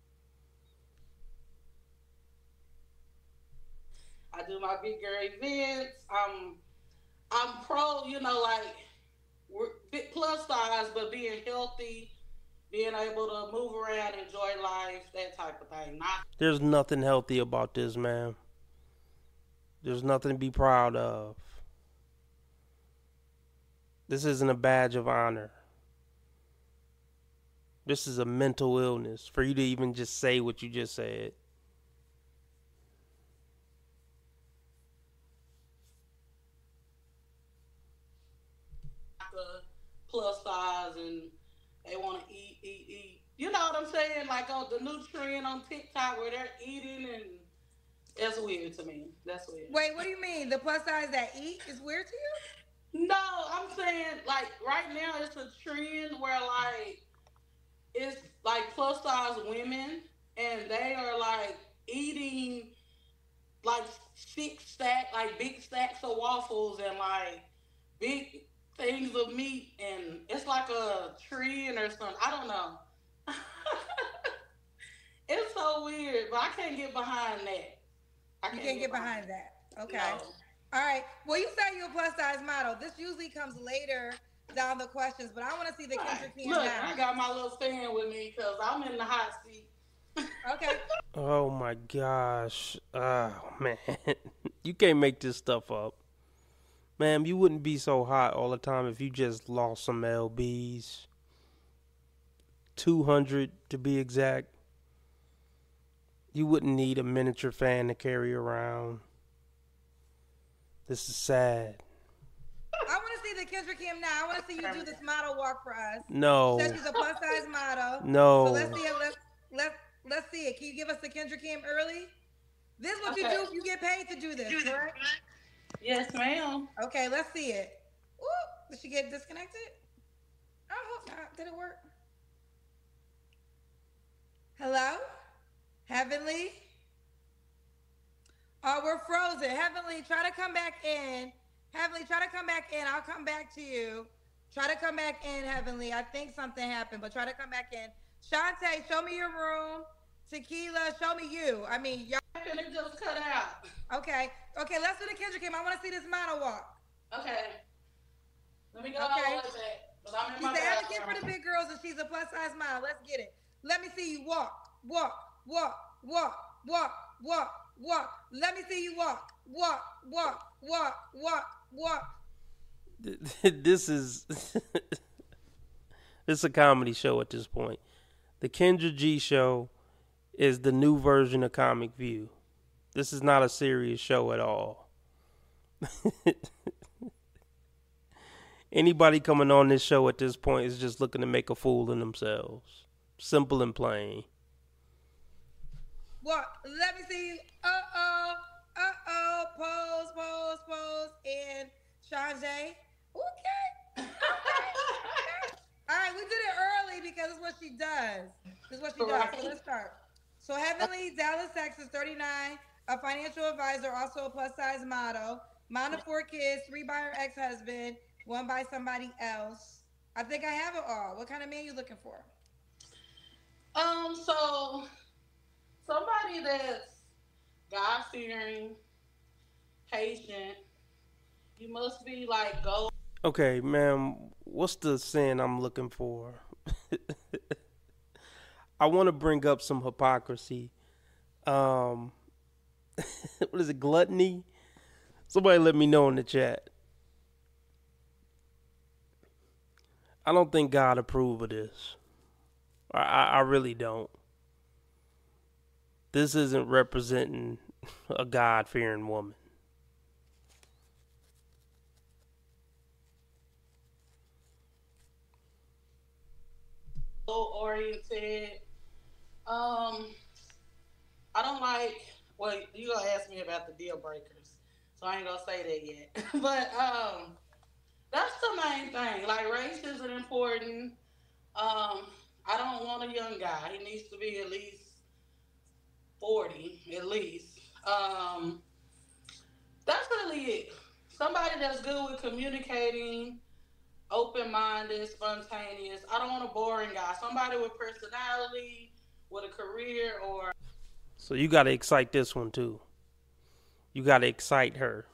I do my big girl events. I'm I'm pro, you know, like we're bit plus size, but being healthy being able to move around, enjoy life, that type of thing. Not There's nothing healthy about this, man. There's nothing to be proud of. This isn't a badge of honor. This is a mental illness for you to even just say what you just said. the plus size and they want to eat, eat, eat. You know what I'm saying? Like oh, the new trend on TikTok where they're eating, and that's weird to me. That's weird. Wait, what do you mean? The plus size that eat is weird to you? No, I'm saying like right now it's a trend where like it's like plus size women and they are like eating like six stack, like big stacks of waffles and like big things of meat, and it's like a trend or something. I don't know. It's so weird, but I can't get behind that. I You can't get behind that. Okay. No. All right. Well, you say you're a plus size model. This usually comes later down the questions, but I want to see the Kendra Kim Look, now. I got my little fan with me because I'm in the hot seat. Okay. Oh my gosh. Oh man. You can't make this stuff up. Ma'am, you wouldn't be so hot all the time if you just lost some L Bs. two hundred to be exact. You wouldn't need a miniature fan to carry around. This is sad. I want to see the Kendra Kim now. I want to see you do this model walk for us. No. Says she's a plus size model. No. So let's see it. Let's let's let's see it. Can you give us the Kendra Kim early? This is what Okay. you do if you get paid to do this, correct? Yes, ma'am. Okay, let's see it. Ooh, did she get disconnected? I hope not. Did it work? Hello? Heavenly? Oh, we're frozen. Heavenly, try to come back in. Heavenly, try to come back in. I'll come back to you. Try to come back in, Heavenly. I think something happened, but try to come back in. Shantae, show me your room. Tequila, show me you. I mean, y'all. And it just cut out. Okay. Okay, let's do the Kendra Kim. I want to see this model walk. Okay. Let me go Okay. all the way back. 'Cause I'm in She's my the advocate for bathroom. the big girls and she's a plus size model. Let's get it. Let me see you walk, walk, walk, walk, walk, walk, walk. Let me see you walk, walk, walk, walk, walk, walk. This is this is a comedy show at this point. The Kendra G show is the new version of Comic View. This is not a serious show at all. Anybody coming on this show at this point is just looking to make a fool of themselves. Simple and plain. Walk. Let me see you. Uh oh. Uh oh. Pose, pose, pose. And Shantae. Okay. All right, we did it early because it's what she does. This is what she does. So let's start. So Heavenly, Dallas, Texas, thirty-nine, a financial advisor, also a plus size model. Mom of four kids, three by her ex-husband, one by somebody else. I think I have it all. What kind of man you looking for? Um, so somebody that's God fearing, patient. You must be like go. Okay, ma'am, what's the sin I'm looking for? I want to bring up some hypocrisy. Um, what is it, gluttony? Somebody let me know in the chat. I don't think God approve of this. I, I, I really don't. This isn't representing a God-fearing woman. Oriented. Um, I don't like. Well, you gonna ask me about the deal breakers, so I ain't gonna say that yet. But um, that's the main thing. Like race isn't important. Um, I don't want a young guy. He needs to be at least forty, at least. Um, that's really it. Somebody that's good with communicating. Open-minded, spontaneous. I don't want a boring guy. Somebody with personality, with a career, or... So you got to excite this one, too. You got to excite her.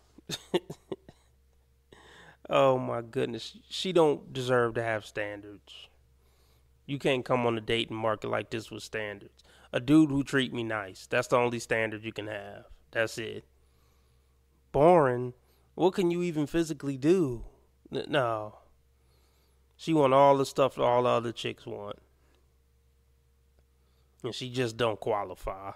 Oh, my goodness. She don't deserve to have standards. You can't come on the dating market like this with standards. A dude who treat me nice. That's the only standard you can have. That's it. Boring. What can you even physically do? N- no. She want all the stuff that all the other chicks want. And she just don't qualify.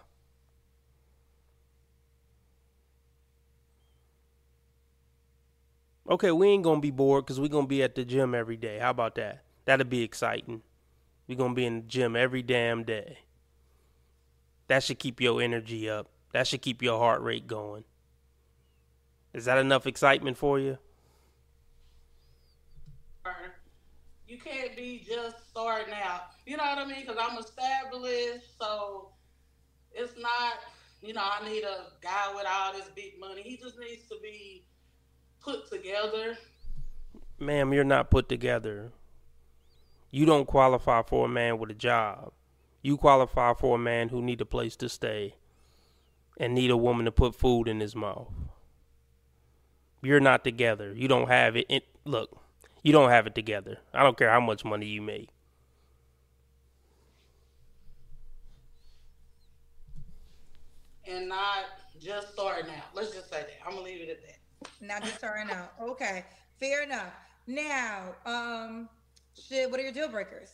Okay, we ain't gonna be bored because we gonna be at the gym every day. How about that? That'll be exciting. we gonna be in the gym every damn day. That should keep your energy up. That should keep your heart rate going. Is that enough excitement for you? You can't be just starting out. You know what I mean? Because I'm established, so it's not, you know, I need a guy with all this big money. He just needs to be put together. Ma'am, you're not put together. You don't qualify for a man with a job. You qualify for a man who need a place to stay and need a woman to put food in his mouth. You're not together. You don't have it. In, look, you don't have it together. I don't care how much money you make. And not just starting out. Let's just say that. I'm going to leave it at that. Not just starting out. Okay. Fair enough. Now, um, shit, what are your deal breakers?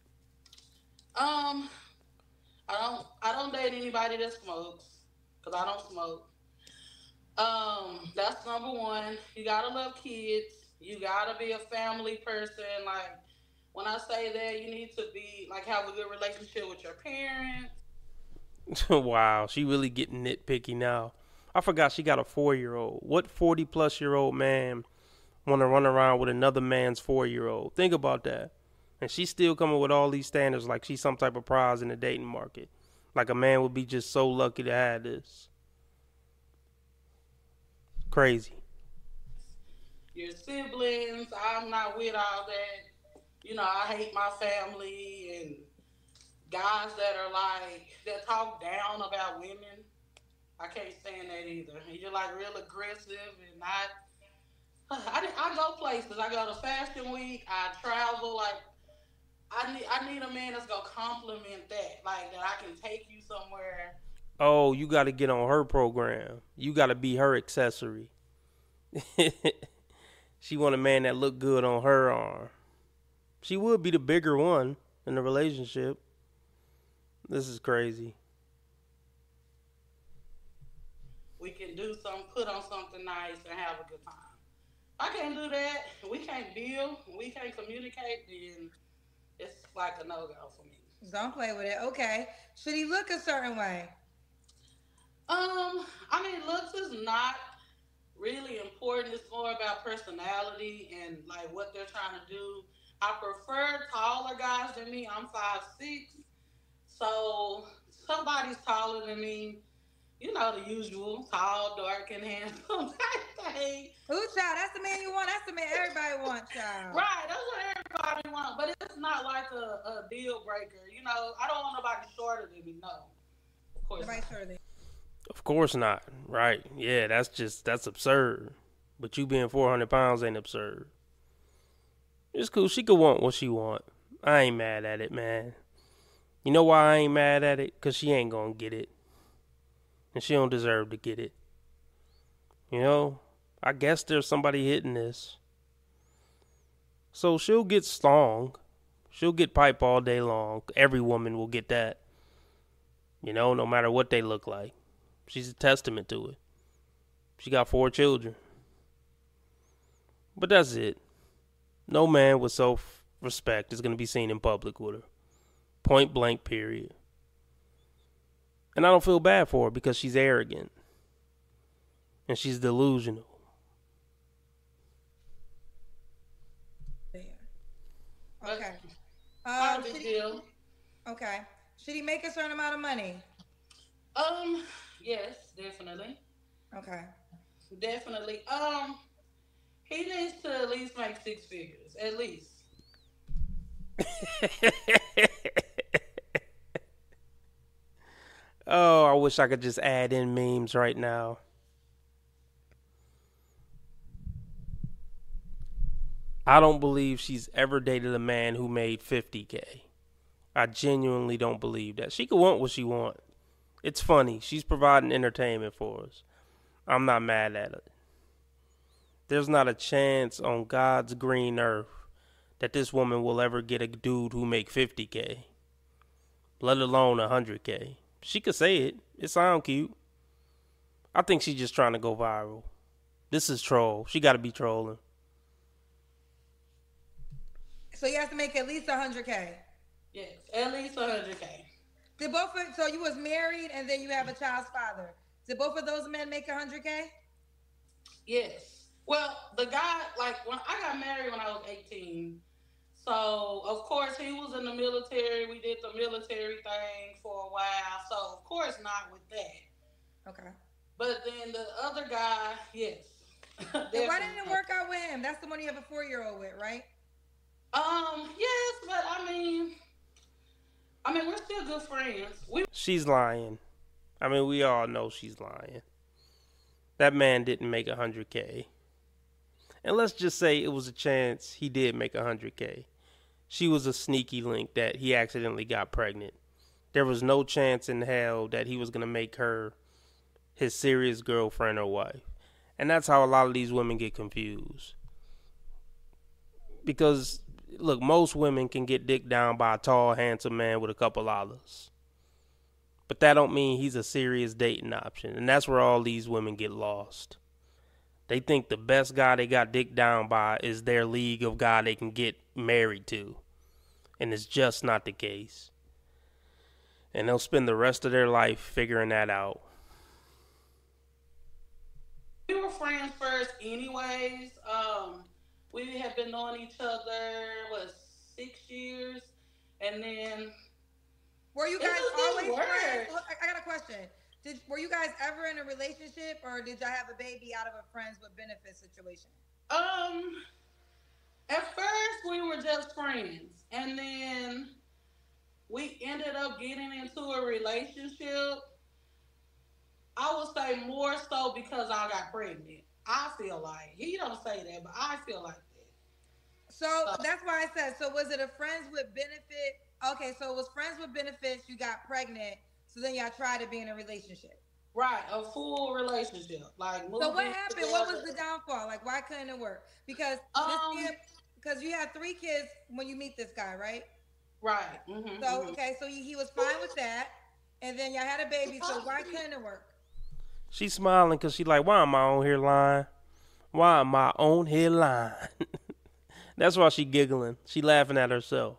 Um, I don't I don't date anybody that smokes because I don't smoke. Um, that's number one. You gotta love kids. You gotta be a family person. Like when I say that, you need to be like have a good relationship with your parents. Wow, she really getting nitpicky now. I forgot she got a four-year-old. What forty-plus-year-old man want to run around with another man's four-year-old? Think about that. And she's still coming with all these standards like she's some type of prize in the dating market. Like a man would be just so lucky to have this. Crazy. Your siblings, I'm not with all that. You know, I hate my family and guys that are like, that talk down about women. I can't stand that either. And you're like real aggressive and not, I, I go places. I go to Fashion Week. I travel. Like, I need, I need a man that's going to compliment that. Like, that I can take you somewhere. Oh, you got to get on her program. You got to be her accessory. She want a man that look good on her arm. She would be the bigger one in the relationship. This is crazy. We can do something, put on something nice and have a good time. I can't do that. We can't deal. We can't communicate. Then it's like a no-go for me. Don't play with it. Okay. Should he look a certain way? Um, I mean, looks is not really important. It's more about personality and like what they're trying to do. I prefer taller guys than me. I'm five six. So somebody's taller than me. You know, the usual, tall, dark, and handsome type thing. Ooh, child, that's the man you want. That's the man everybody wants, child. Right, that's what everybody wants. But it's not like a, a deal breaker. You know, I don't want nobody shorter than me. No, of course Nobody not. shorter than Of course not. Right. Yeah, that's just, that's absurd. But you being four hundred pounds ain't absurd. It's cool. She could want what she want. I ain't mad at it, man. You know why I ain't mad at it? Because she ain't going to get it. And she don't deserve to get it. You know, I guess there's somebody hitting this. So she'll get slong. She'll get pipe all day long. Every woman will get that. You know, no matter what they look like. She's a testament to it. She got four children. But that's it. No man with self-respect is going to be seen in public with her. Point blank, period. And I don't feel bad for her because she's arrogant. And she's delusional. there. Okay. Not Um, a big should he, deal. okay. Should he make a certain amount of money? Um, yes, definitely. Okay. Definitely. Um, he needs to at least make six figures, at least. Oh, I wish I could just add in memes right now. I don't believe she's ever dated a man who made fifty K. I genuinely don't believe that. She could want what she want. It's funny. She's providing entertainment for us. I'm not mad at it. There's not a chance on God's green earth that this woman will ever get a dude who make fifty K, let alone one hundred K. She could say it. It sound cute. I think she's just trying to go viral. This is troll. She got to be trolling. So you have to make at least one hundred K. Yes, at least one hundred K. Did both of, so you was married and then you have a child's father. Did both of those men make one hundred K? Yes. Well, the guy, like, when I got married when I was eighteen, so, of course, he was in the military. We did the military thing for a while, so, of course, not with that. Okay. But then the other guy, yes. Then why didn't it work out with him? That's the one you have a four-year-old with, right? Um, yes, but, I mean, I mean, we're still good friends. We She's lying. I mean, we all know she's lying. That man didn't make one hundred K. And let's just say it was a chance he did make one hundred K. She was a sneaky link that he accidentally got pregnant. There was no chance in hell that he was going to make her his serious girlfriend or wife. And that's how a lot of these women get confused. Because, look, most women can get dicked down by a tall, handsome man with a couple dollars. But that don't mean he's a serious dating option. And that's where all these women get lost. They think the best guy they got dicked down by is their league of guy they can get married to. And it's just not the case. And they'll spend the rest of their life figuring that out. We were friends first anyways. Um, we had been knowing each other, what, six years? And then... Were you It guys just didn't always work. friends? Look, I I got a question. Did were you guys ever in a relationship, or did y'all have a baby out of a friends with benefits situation? Um, at first we were just friends, and then we ended up getting into a relationship. I would say more so because I got pregnant. I feel like he don't say that, but I feel like that. So that's why I said. So was it a friends with benefit? Okay, so it was friends with benefits. You got pregnant, so then y'all tried to be in a relationship. Right, a full relationship. Like, So what moving happened? What was the together. downfall? Like, why couldn't it work? Because Um, this kid, because you had three kids when you meet this guy, right? Right. Mm-hmm, So mm-hmm. okay, so he, he was fine with that, and then y'all had a baby. So why couldn't it work? She's smiling because she's like, why am I on here lying? Why am I on here lying? That's why she giggling. She laughing at herself.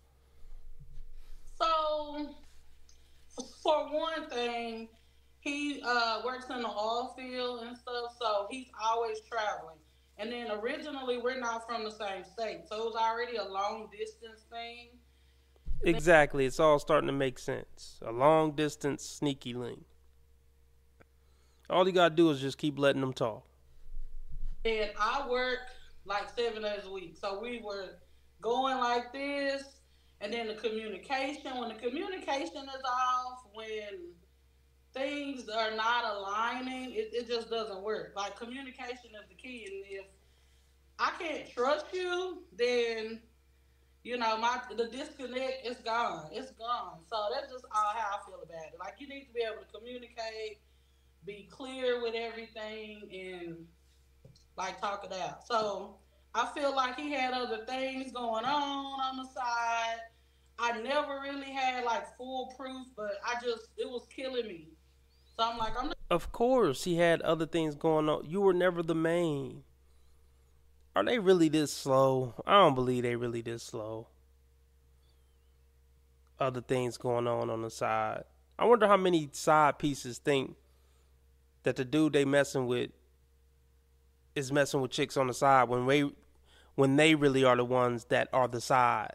So, for one thing, he uh, works in the oil field and stuff, so he's always traveling. And then originally, we're not from the same state, so it was already a long distance thing. Exactly. It's all starting to make sense. A long distance sneaky link. All you got to do is just keep letting them talk. And I work like seven days a week, so we were going like this. And then the communication, when the communication is off, when things are not aligning, it, it just doesn't work. Like, communication is the key. And if I can't trust you, then, you know, my the disconnect is gone. It's gone. So that's just all how I feel about it. Like, you need to be able to communicate, be clear with everything, and, like, talk it out. So I feel like he had other things going on on the side. I never really had like full proof, but I just, it was killing me. So I'm like, I'm not. Of course, he had other things going on. You were never the main. Are they really this slow? I don't believe they really this slow. Other things going on on the side. I wonder how many side pieces think that the dude they messing with is messing with chicks on the side when they, when they really are the ones that are the side.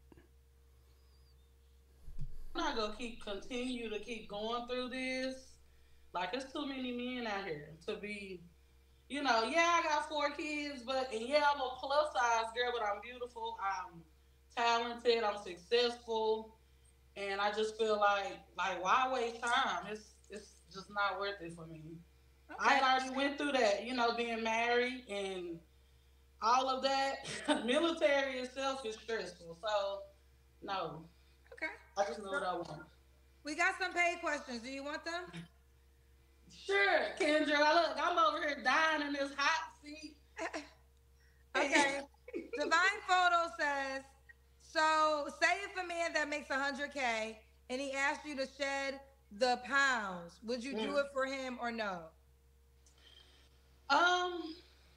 I'm not gonna keep continue to keep going through this. Like, there's too many men out here to be, you know, yeah, I got four kids, but, and yeah, I'm a plus size girl, but I'm beautiful, I'm talented, I'm successful, and I just feel like, like, why waste time? It's, it's just not worth it for me. Okay. I had already went through that, you know, being married and all of that. Military itself is stressful, so, no. Okay. I just know what I want. We got some paid questions. Do you want them? Sure, Kendra. Look, I'm over here dying in this hot seat. Okay. Divine Photo says, so say if a man that makes one hundred K and he asked you to shed the pounds, would you mm. do it for him or no? Um,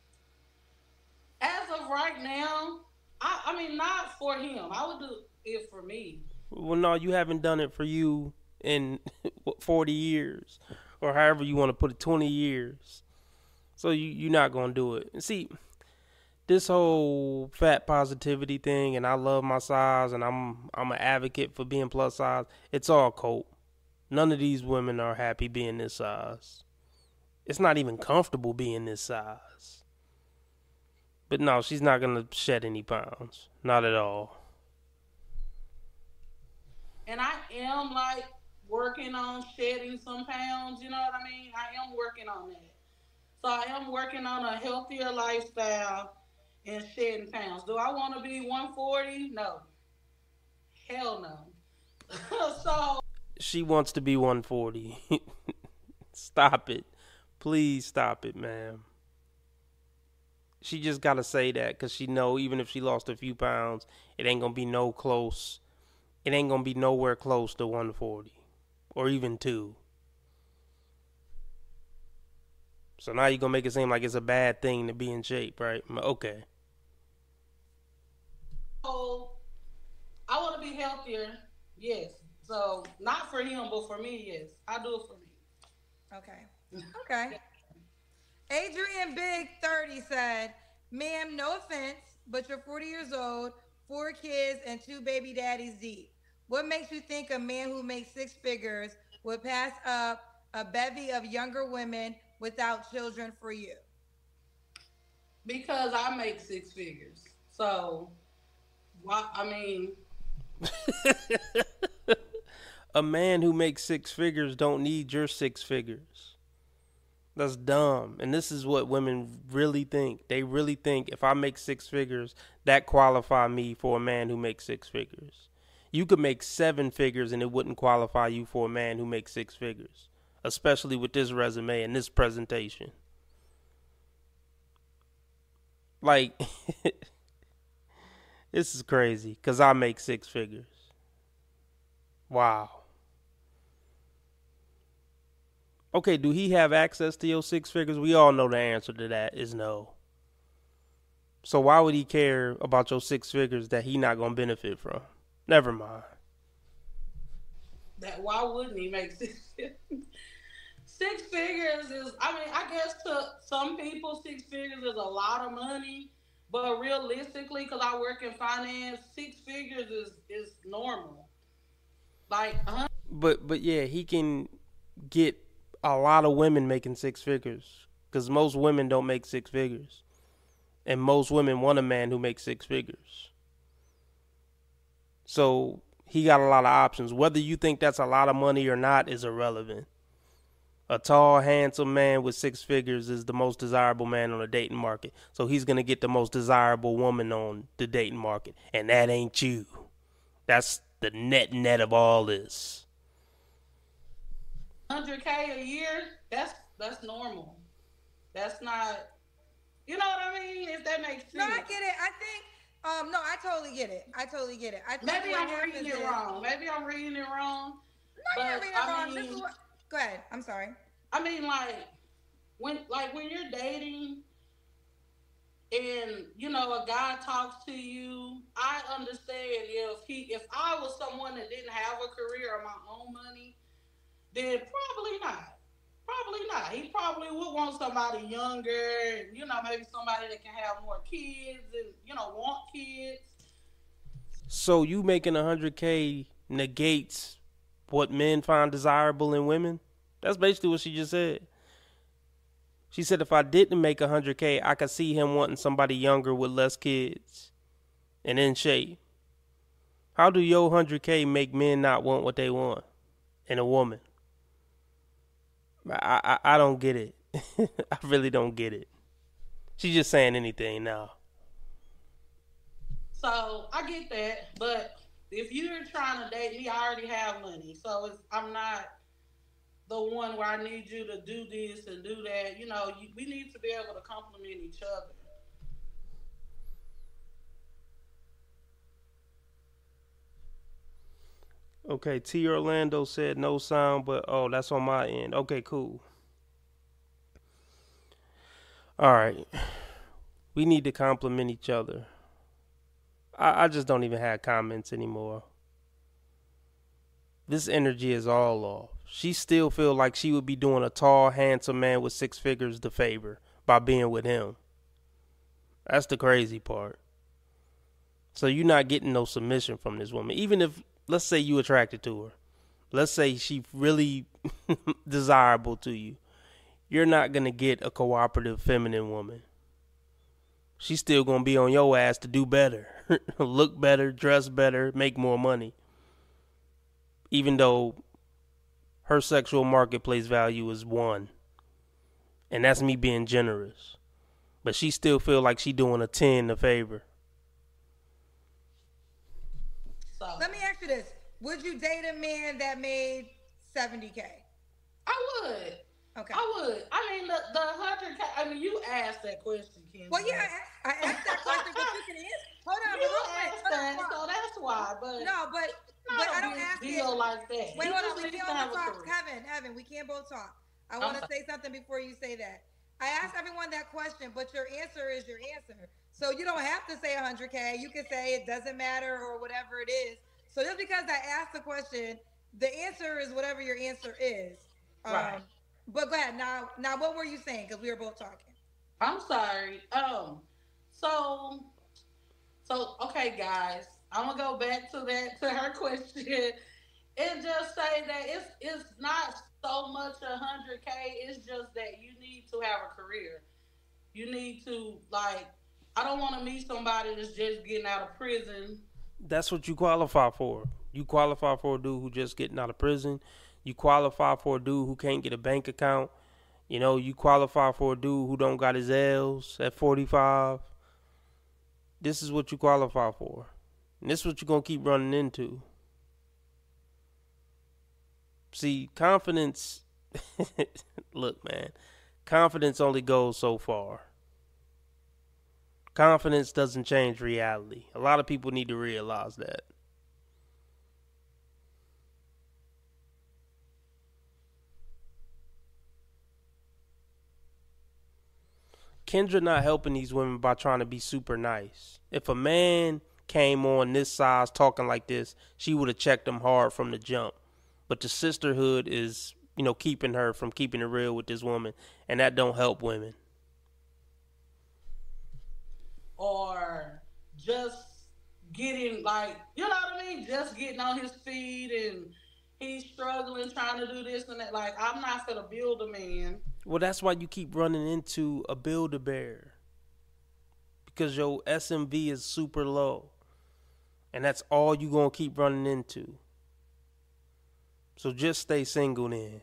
as of right now, I, I mean, not for him. I would do it for me. Well, no, you haven't done it for you in forty years or however you want to put it, twenty years. So you, you're not going to do it. And see, this whole fat positivity thing, and I love my size, and I'm I'm an advocate for being plus size, it's all cope. None of these women are happy being this size. It's not even comfortable being this size. But no, she's not going to shed any pounds. Not at all. And I am, like, working on shedding some pounds, you know what I mean? I am working on that. So I am working on a healthier lifestyle and shedding pounds. Do I want to be one forty? No. Hell no. So she wants to be one forty. Stop it. Please stop it, ma'am. She just got to say that because she know even if she lost a few pounds, it ain't going to be no close. It ain't going to be nowhere close to one forty or even two. So now you're going to make it seem like it's a bad thing to be in shape, right? Okay. So I want to be healthier, yes. So not for him, but for me, yes. I do it for me. Okay. Okay. Adrian Big thirty said, ma'am, no offense, but you're forty years old, four kids, and two baby daddies deep. What makes you think a man who makes six figures would pass up a bevy of younger women without children for you? Because I make six figures. So, why, I mean... A man who makes six figures don't need your six figures. That's dumb. And this is what women really think. They really think if I make six figures, that qualify me for a man who makes six figures. You could make seven figures and it wouldn't qualify you for a man who makes six figures, especially with this resume and this presentation. Like, this is crazy because I make six figures. Wow. Okay, do he have access to your six figures? We all know the answer to that is no. So why would he care about your six figures that he not going to benefit from? Never mind. That why wouldn't he make six figures? Six figures is, I mean, I guess to some people, six figures is a lot of money. But realistically, because I work in finance, six figures is, is normal. Like, uh-huh. But, but yeah, he can get a lot of women making six figures. Because most women don't make six figures. And most women want a man who makes six figures. So he got a lot of options. Whether you think that's a lot of money or not is irrelevant. A tall, handsome man with six figures is the most desirable man on the dating market. So he's going to get the most desirable woman on the dating market. And that ain't you. That's the net net of all this. one hundred K a year, that's that's normal. That's not, you know what I mean? If that makes sense. No, I get it. I think, um, no, I totally get it. I totally get it. I think Maybe I'm reading it is, wrong. Maybe I'm reading it wrong. No, you're reading it wrong. Mean, this is what, go ahead. I'm sorry. I mean, like, when like when you're dating and, you know, a guy talks to you, I understand if he, if I was someone that didn't have a career or my own money, then probably not. Probably not. He probably would want somebody younger and, you know, maybe somebody that can have more kids and, you know, want kids. So you making one hundred K negates what men find desirable in women? That's basically what she just said. She said if I didn't make one hundred K, I could see him wanting somebody younger with less kids and in shape. How do your one hundred K make men not want what they want in a woman? I, I, I don't get it. I really don't get it. She's just saying anything now. So I get that, but If you're trying to date me, I already have money, so it's, I'm not the one where I need you to do this and do that. You know, you, we need to be able to compliment each other. Okay, T Orlando said no sound, but oh, that's on my end. Okay, cool. All right. We need to compliment each other. I, I just don't even have comments anymore. This energy is all off. She still feel like she would be doing a tall, handsome man with six figures the favor by being with him. That's the crazy part. So you're not getting no submission from this woman. Even if, let's say you attracted to her. Let's say she really desirable to you. You're not going to get a cooperative feminine woman. She's still going to be on your ass to do better. Look better, dress better, make more money. Even though her sexual marketplace value is one. And that's me being generous. But she still feel like she doing a ten a favor. So Let me ask you this. Would you date a man that made seventy K? I would. Okay. I would. I mean, the the hundred K. I mean, you asked that question, Kim. Well, yeah, I, I asked that question, but you can answer. Hold on, You but real quick. asked Hold that, on, so that's why. But no, but not but a I don't big ask deal it. like that. Wait, You hold just on. We need can to have only a talk. career. Kevin, Evan, we can't both talk. I I'm want to sorry. say something before you say that. I asked everyone that question, but your answer is your answer. So you don't have to say one hundred K. You can say it doesn't matter or whatever it is. So just because I asked the question, the answer is whatever your answer is. Um, Right. But go ahead. Now, now, what were you saying? Because we were both talking. I'm sorry. Um. So. So okay, guys. I'm gonna go back to that to her question and just say that it's it's not so much a hundred K. It's just that you need to have a career. You need to like. I don't want to meet somebody that's just getting out of prison. That's what you qualify for. You qualify for a dude who just getting out of prison. You qualify for a dude who can't get a bank account. You know, you qualify for a dude who don't got his L's at forty-five. This is what you qualify for. And this is what you're going to keep running into. See, confidence, look, man, confidence only goes so far. Confidence doesn't change reality. A lot of people need to realize that. Kendra not helping these women by trying to be super nice. If a man came on this size talking like this, she would have checked him hard from the jump. But the sisterhood is, you know, keeping her from keeping it real with this woman, and that don't help women. Or just getting like, you know what I mean? Just getting on his feet and he's struggling trying to do this and that. Like, I'm not gonna build a man. Well, that's why you keep running into a Build-A-Bear. Because your S M V is super low. And that's all you going to keep running into. So just stay single then.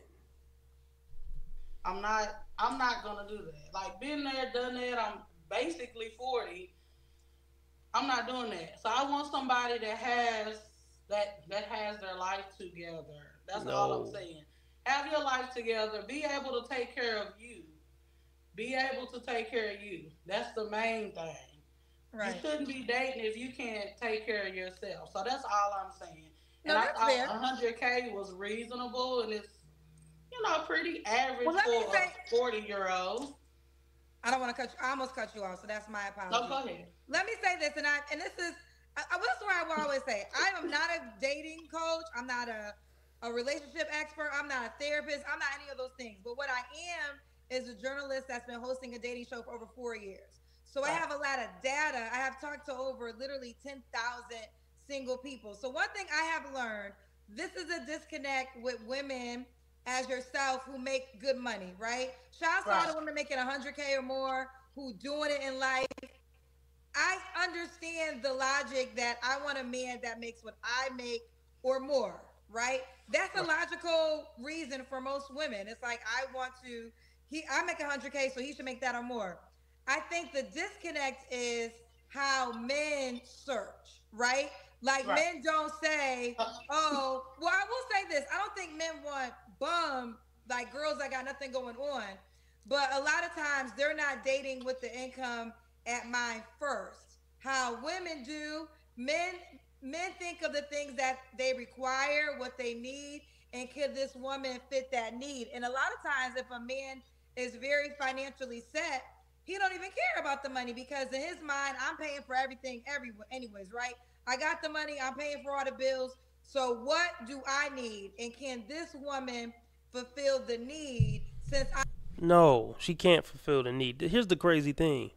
I'm not I'm not gonna do that. Like, been there, done that. I'm basically forty. I'm not doing that. So I want somebody that has that that has their life together. That's No. all I'm saying. Have your life together. Be able to take care of you. Be able to take care of you. That's the main thing. Right. You shouldn't be dating if you can't take care of yourself. So that's all I'm saying. No, And I that's thought fair. one hundred K was reasonable and it's, you know, pretty average Well, let me for say- a forty year old. I don't want to cut you. I almost cut you off, so that's my apology. No, go ahead. Let me say this, and I and this is I, I, this is what I will always say. I am not a dating coach. I'm not a a relationship expert. I'm not a therapist. I'm not any of those things. But what I am is a journalist that's been hosting a dating show for over four years. So I Right. have a lot of data. I have talked to over literally ten thousand single people. So one thing I have learned, this is a disconnect with women as yourself who make good money, right? Shouts out to Right. women making one hundred K or more who doing it in life. I understand the logic that I want a man that makes what I make or more, right? That's a logical reason for most women. It's like, I want to, he, I make one hundred K, so he should make that or more. I think the disconnect is how men search, right? Like Right. men don't say, "Oh, well." I will say this: I don't think men want bum like girls that got nothing going on. But a lot of times they're not dating with the income at mind first. How women do, men men think of the things that they require, what they need, and could this woman fit that need? And a lot of times, if a man is very financially set, he don't even care about the money because in his mind, I'm paying for everything, every anyways, right? I got the money, I'm paying for all the bills. So what do I need? And can this woman fulfill the need since I No, she can't fulfill the need. Here's the crazy thing.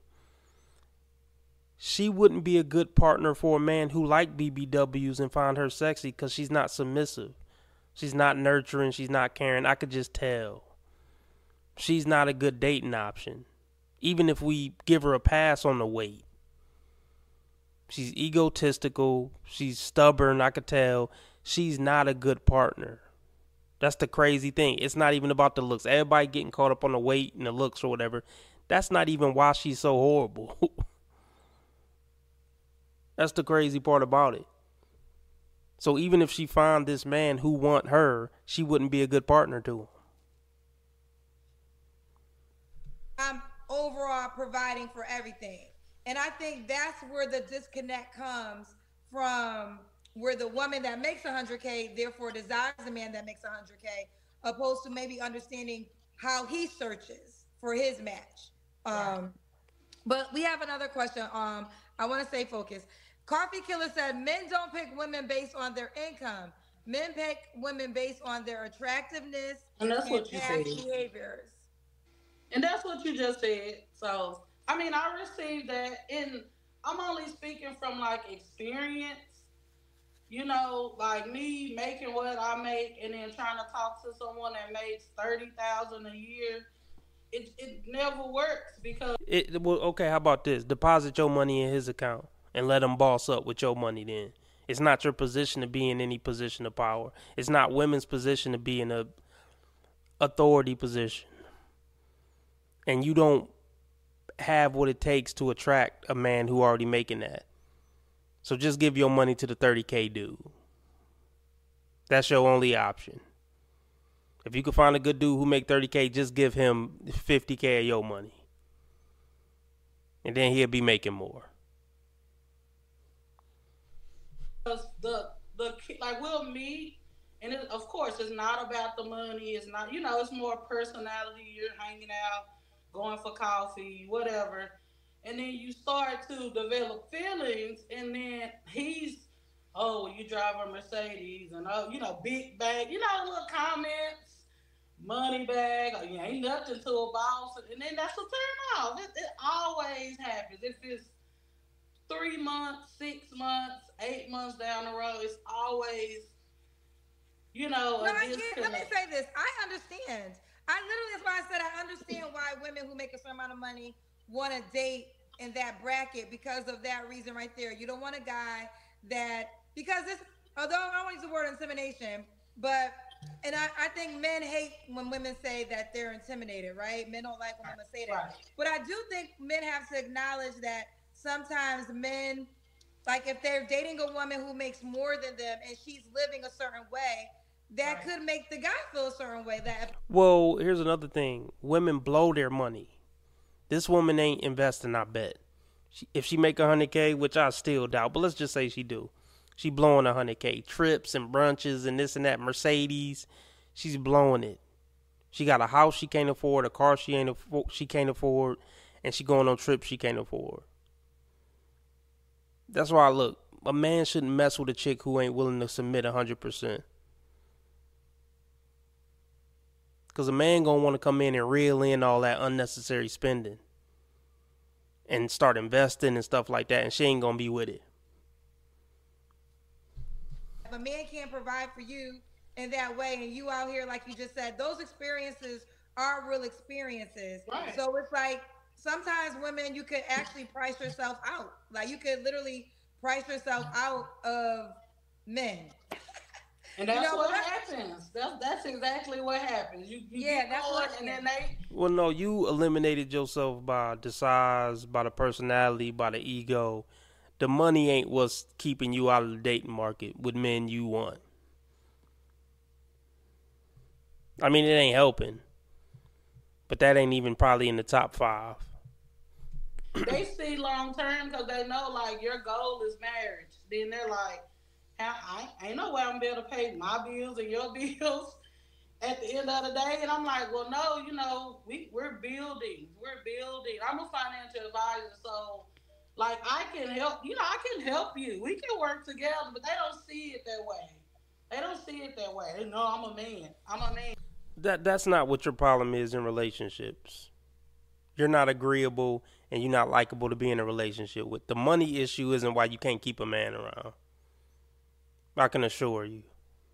She wouldn't be a good partner for a man who liked B B Ws and found her sexy because she's not submissive. She's not nurturing. She's not caring. I could just tell. She's not a good dating option. Even if we give her a pass on the weight. She's egotistical. She's stubborn. I could tell. She's not a good partner. That's the crazy thing. It's not even about the looks. Everybody getting caught up on the weight and the looks or whatever. That's not even why she's so horrible. That's the crazy part about it. So even if she found this man who want her, she wouldn't be a good partner to him. I'm overall providing for everything. And I think that's where the disconnect comes from, where the woman that makes one hundred K therefore desires a man that makes one hundred K, opposed to maybe understanding how he searches for his match. Um, but we have another question. Um, I want to stay focused. Coffee Killer said, men don't pick women based on their income. Men pick women based on their attractiveness And that's what you past said. behaviors. And that's what you just said. So, I mean, I received that, and I'm only speaking from like experience. You know, like me making what I make, and then trying to talk to someone that makes thirty thousand a year. It it never works because It well, okay, how about this? Deposit your money in his account and let him boss up with your money then. It's not your position to be in any position of power. It's not women's position to be in a authority position. And you don't have what it takes to attract a man who already making that. So just give your money to the thirty K dude. That's your only option. If you can find a good dude who make thirty K, just give him fifty K of your money. And then he'll be making more. the the like we'll meet, and it, of course it's not about the money. It's not, you know, it's more personality. You're hanging out, going for coffee, whatever, and then you start to develop feelings, and then he's, oh, you drive a Mercedes, and oh, you know, big bag, you know, little comments, money bag, or you ain't nothing to a boss, and then that's a turn off. It, it always happens. If it's three months, six months, eight months down the road, it's always, you know, No, a I get, let me disconnect. say this. I understand. I literally, that's why I said I understand why women who make a certain amount of money want to date in that bracket because of that reason right there. You don't want a guy that, because this, although I don't want to use the word intimidation, but, and I, I think men hate when women say that they're intimidated, right? Men don't like when women say that. Right. But I do think men have to acknowledge that sometimes men, like if they're dating a woman who makes more than them and she's living a certain way, that Right. could make the guy feel a certain way. That Well, here's another thing. Women blow their money. This woman ain't investing, I bet. She, if she make one hundred K, which I still doubt, but let's just say she do. She blowing one hundred K. Trips and brunches and this and that. Mercedes. She's blowing it. She got a house she can't afford, a car she ain't afford, she can't afford, and she going on trips she can't afford. That's why, look, a man shouldn't mess with a chick who ain't willing to submit one hundred percent. Because a man going to want to come in and reel in all that unnecessary spending and start investing and stuff like that, and she ain't going to be with it. if a man can't provide for you in that way, and you out here, like you just said, those experiences are real experiences. Right. So it's like sometimes women, you could actually price yourself out. Like you could literally price yourself out of men. And that's You know, what that's- happens. That's that's exactly what happens. You, you Yeah, get that's going, what and then happens. they Well, no, you eliminated yourself by the size, by the personality, by the ego. the money ain't what's keeping you out of the dating market with men you want. I mean, it ain't helping. But that ain't even probably in the top five. They see long term because they know, like, your goal is marriage. Then they're like, I, I ain't no way I'm able to pay my bills and your bills at the end of the day. And I'm like, well, no, you know, we, we're building. We're building. I'm a financial advisor, so, like, I can help. You know, I can help you. We can work together, but they don't see it that way. They don't see it that way. They know I'm a man. I'm a man. That That's not what your problem is in relationships. You're not agreeable and you're not likable to be in a relationship with. The money issue isn't why you can't keep a man around. I can assure you.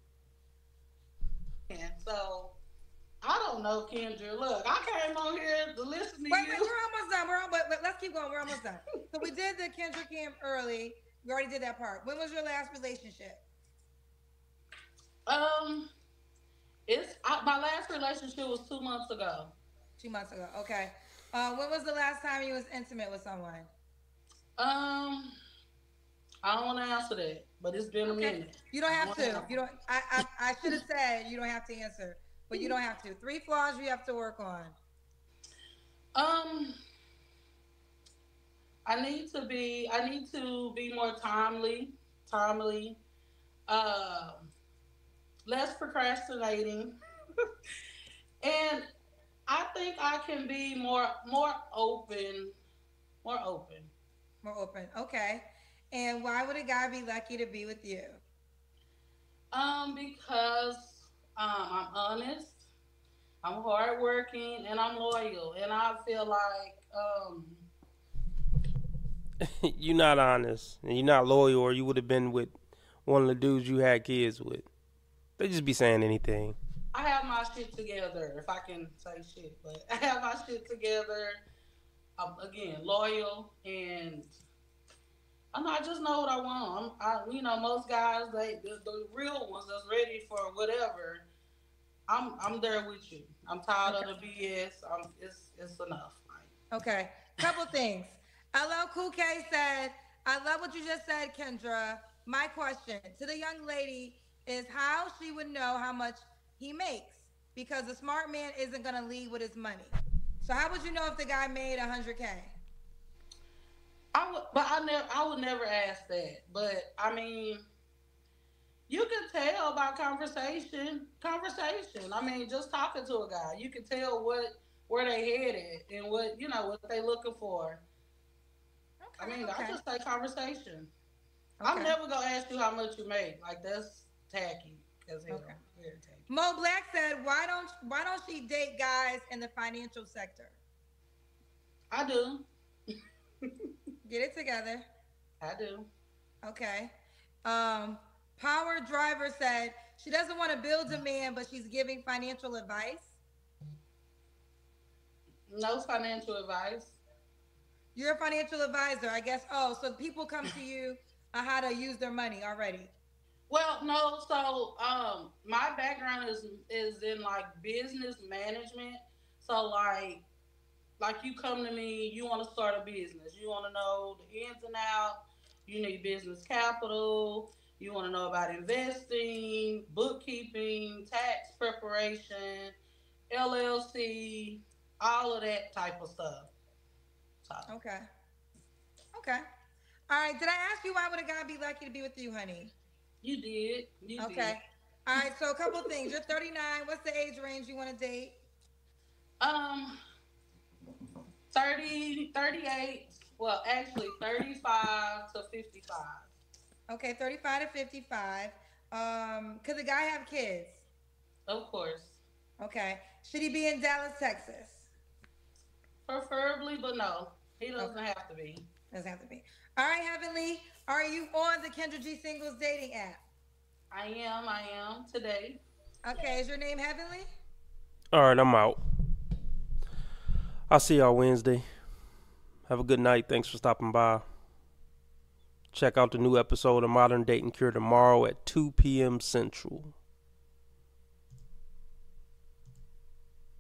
And so, I don't know, Kendra. Look, I came on here to listen to Wait, you. wait, we're almost done. We're all, but, but let's keep going. We're almost done. So we did the Kendra camp early. We already did that part. When was your last relationship? Um, it's I, my last relationship was two months ago. Two months ago. Okay. Uh, when was the last time you was intimate with someone? Um, I don't want to answer that, but it's been a Okay. minute. You don't have I to. wanna- You don't. I I, I should have said you don't have to answer, but you don't have to. Three flaws you have to work on. Um, I need to be. I need to be more timely. Timely. Uh, less procrastinating, and I think I can be more more open. More open. More open. Okay. And why would a guy be lucky to be with you? Um, because um, I'm honest, I'm hardworking, and I'm loyal, and I feel like um. You're not honest and you're not loyal, or you would have been with one of the dudes you had kids with. They just be saying anything. I have my shit together, if I can say shit, but I have my shit together. I'm, again, loyal, and I know I just know what I want. I'm, I, you know, most guys, they the, the real ones that's ready for whatever. I'm I'm there with you. I'm tired Okay. of the B S. I'm, it's it's enough. Like, Okay. Couple things. L L Cool K said, I love what you just said, Kendra. My question to the young lady is how she would know how much he makes, because a smart man isn't going to lead with his money. So how would you know if the guy made one hundred K? I would, but I never, I would never ask that. But I mean, you can tell by conversation, conversation. I mean, just talking to a guy, you can tell what where they headed and what you know what they looking for. I mean, okay. I just say conversation. Okay. I'm never gonna ask you how much you make. Like, that's tacky as hell. Okay. Very tacky. Mo Black said, why don't why don't she date guys in the financial sector? I do. Get it together. I do. Okay. Um, Power Driver said she doesn't want to build a man, but she's giving financial advice. No financial advice. You're a financial advisor, I guess. Oh, so people come to you on how to use their money already. Well, no. So, um, my background is is in like business management. So, like, like you come to me, you want to start a business. You want to know the ins and outs. You need business capital. You want to know about investing, bookkeeping, tax preparation, L L C, all of that type of stuff. So, Okay. Okay. All right. Did I ask you why would a guy be lucky to be with you, honey? you did. You Okay. did. All right. So a couple things. You're thirty-nine. What's the age range you want to date? Um, thirty, thirty-eight. Well, actually, thirty-five to fifty-five. Okay, thirty-five to fifty-five. Um, could the guy have kids? Of course. Okay. Should he be in Dallas, Texas? Preferably, but no. He doesn't Okay. have to be. Doesn't have to be. All right, Heavenly. Are you on the Kendra G Singles dating app? I am, I am today. Okay, is your name Heavenly? All right, I'm out. I'll see y'all Wednesday. Have a good night. Thanks for stopping by. Check out the new episode of Modern Dating Cure tomorrow at two p.m. Central.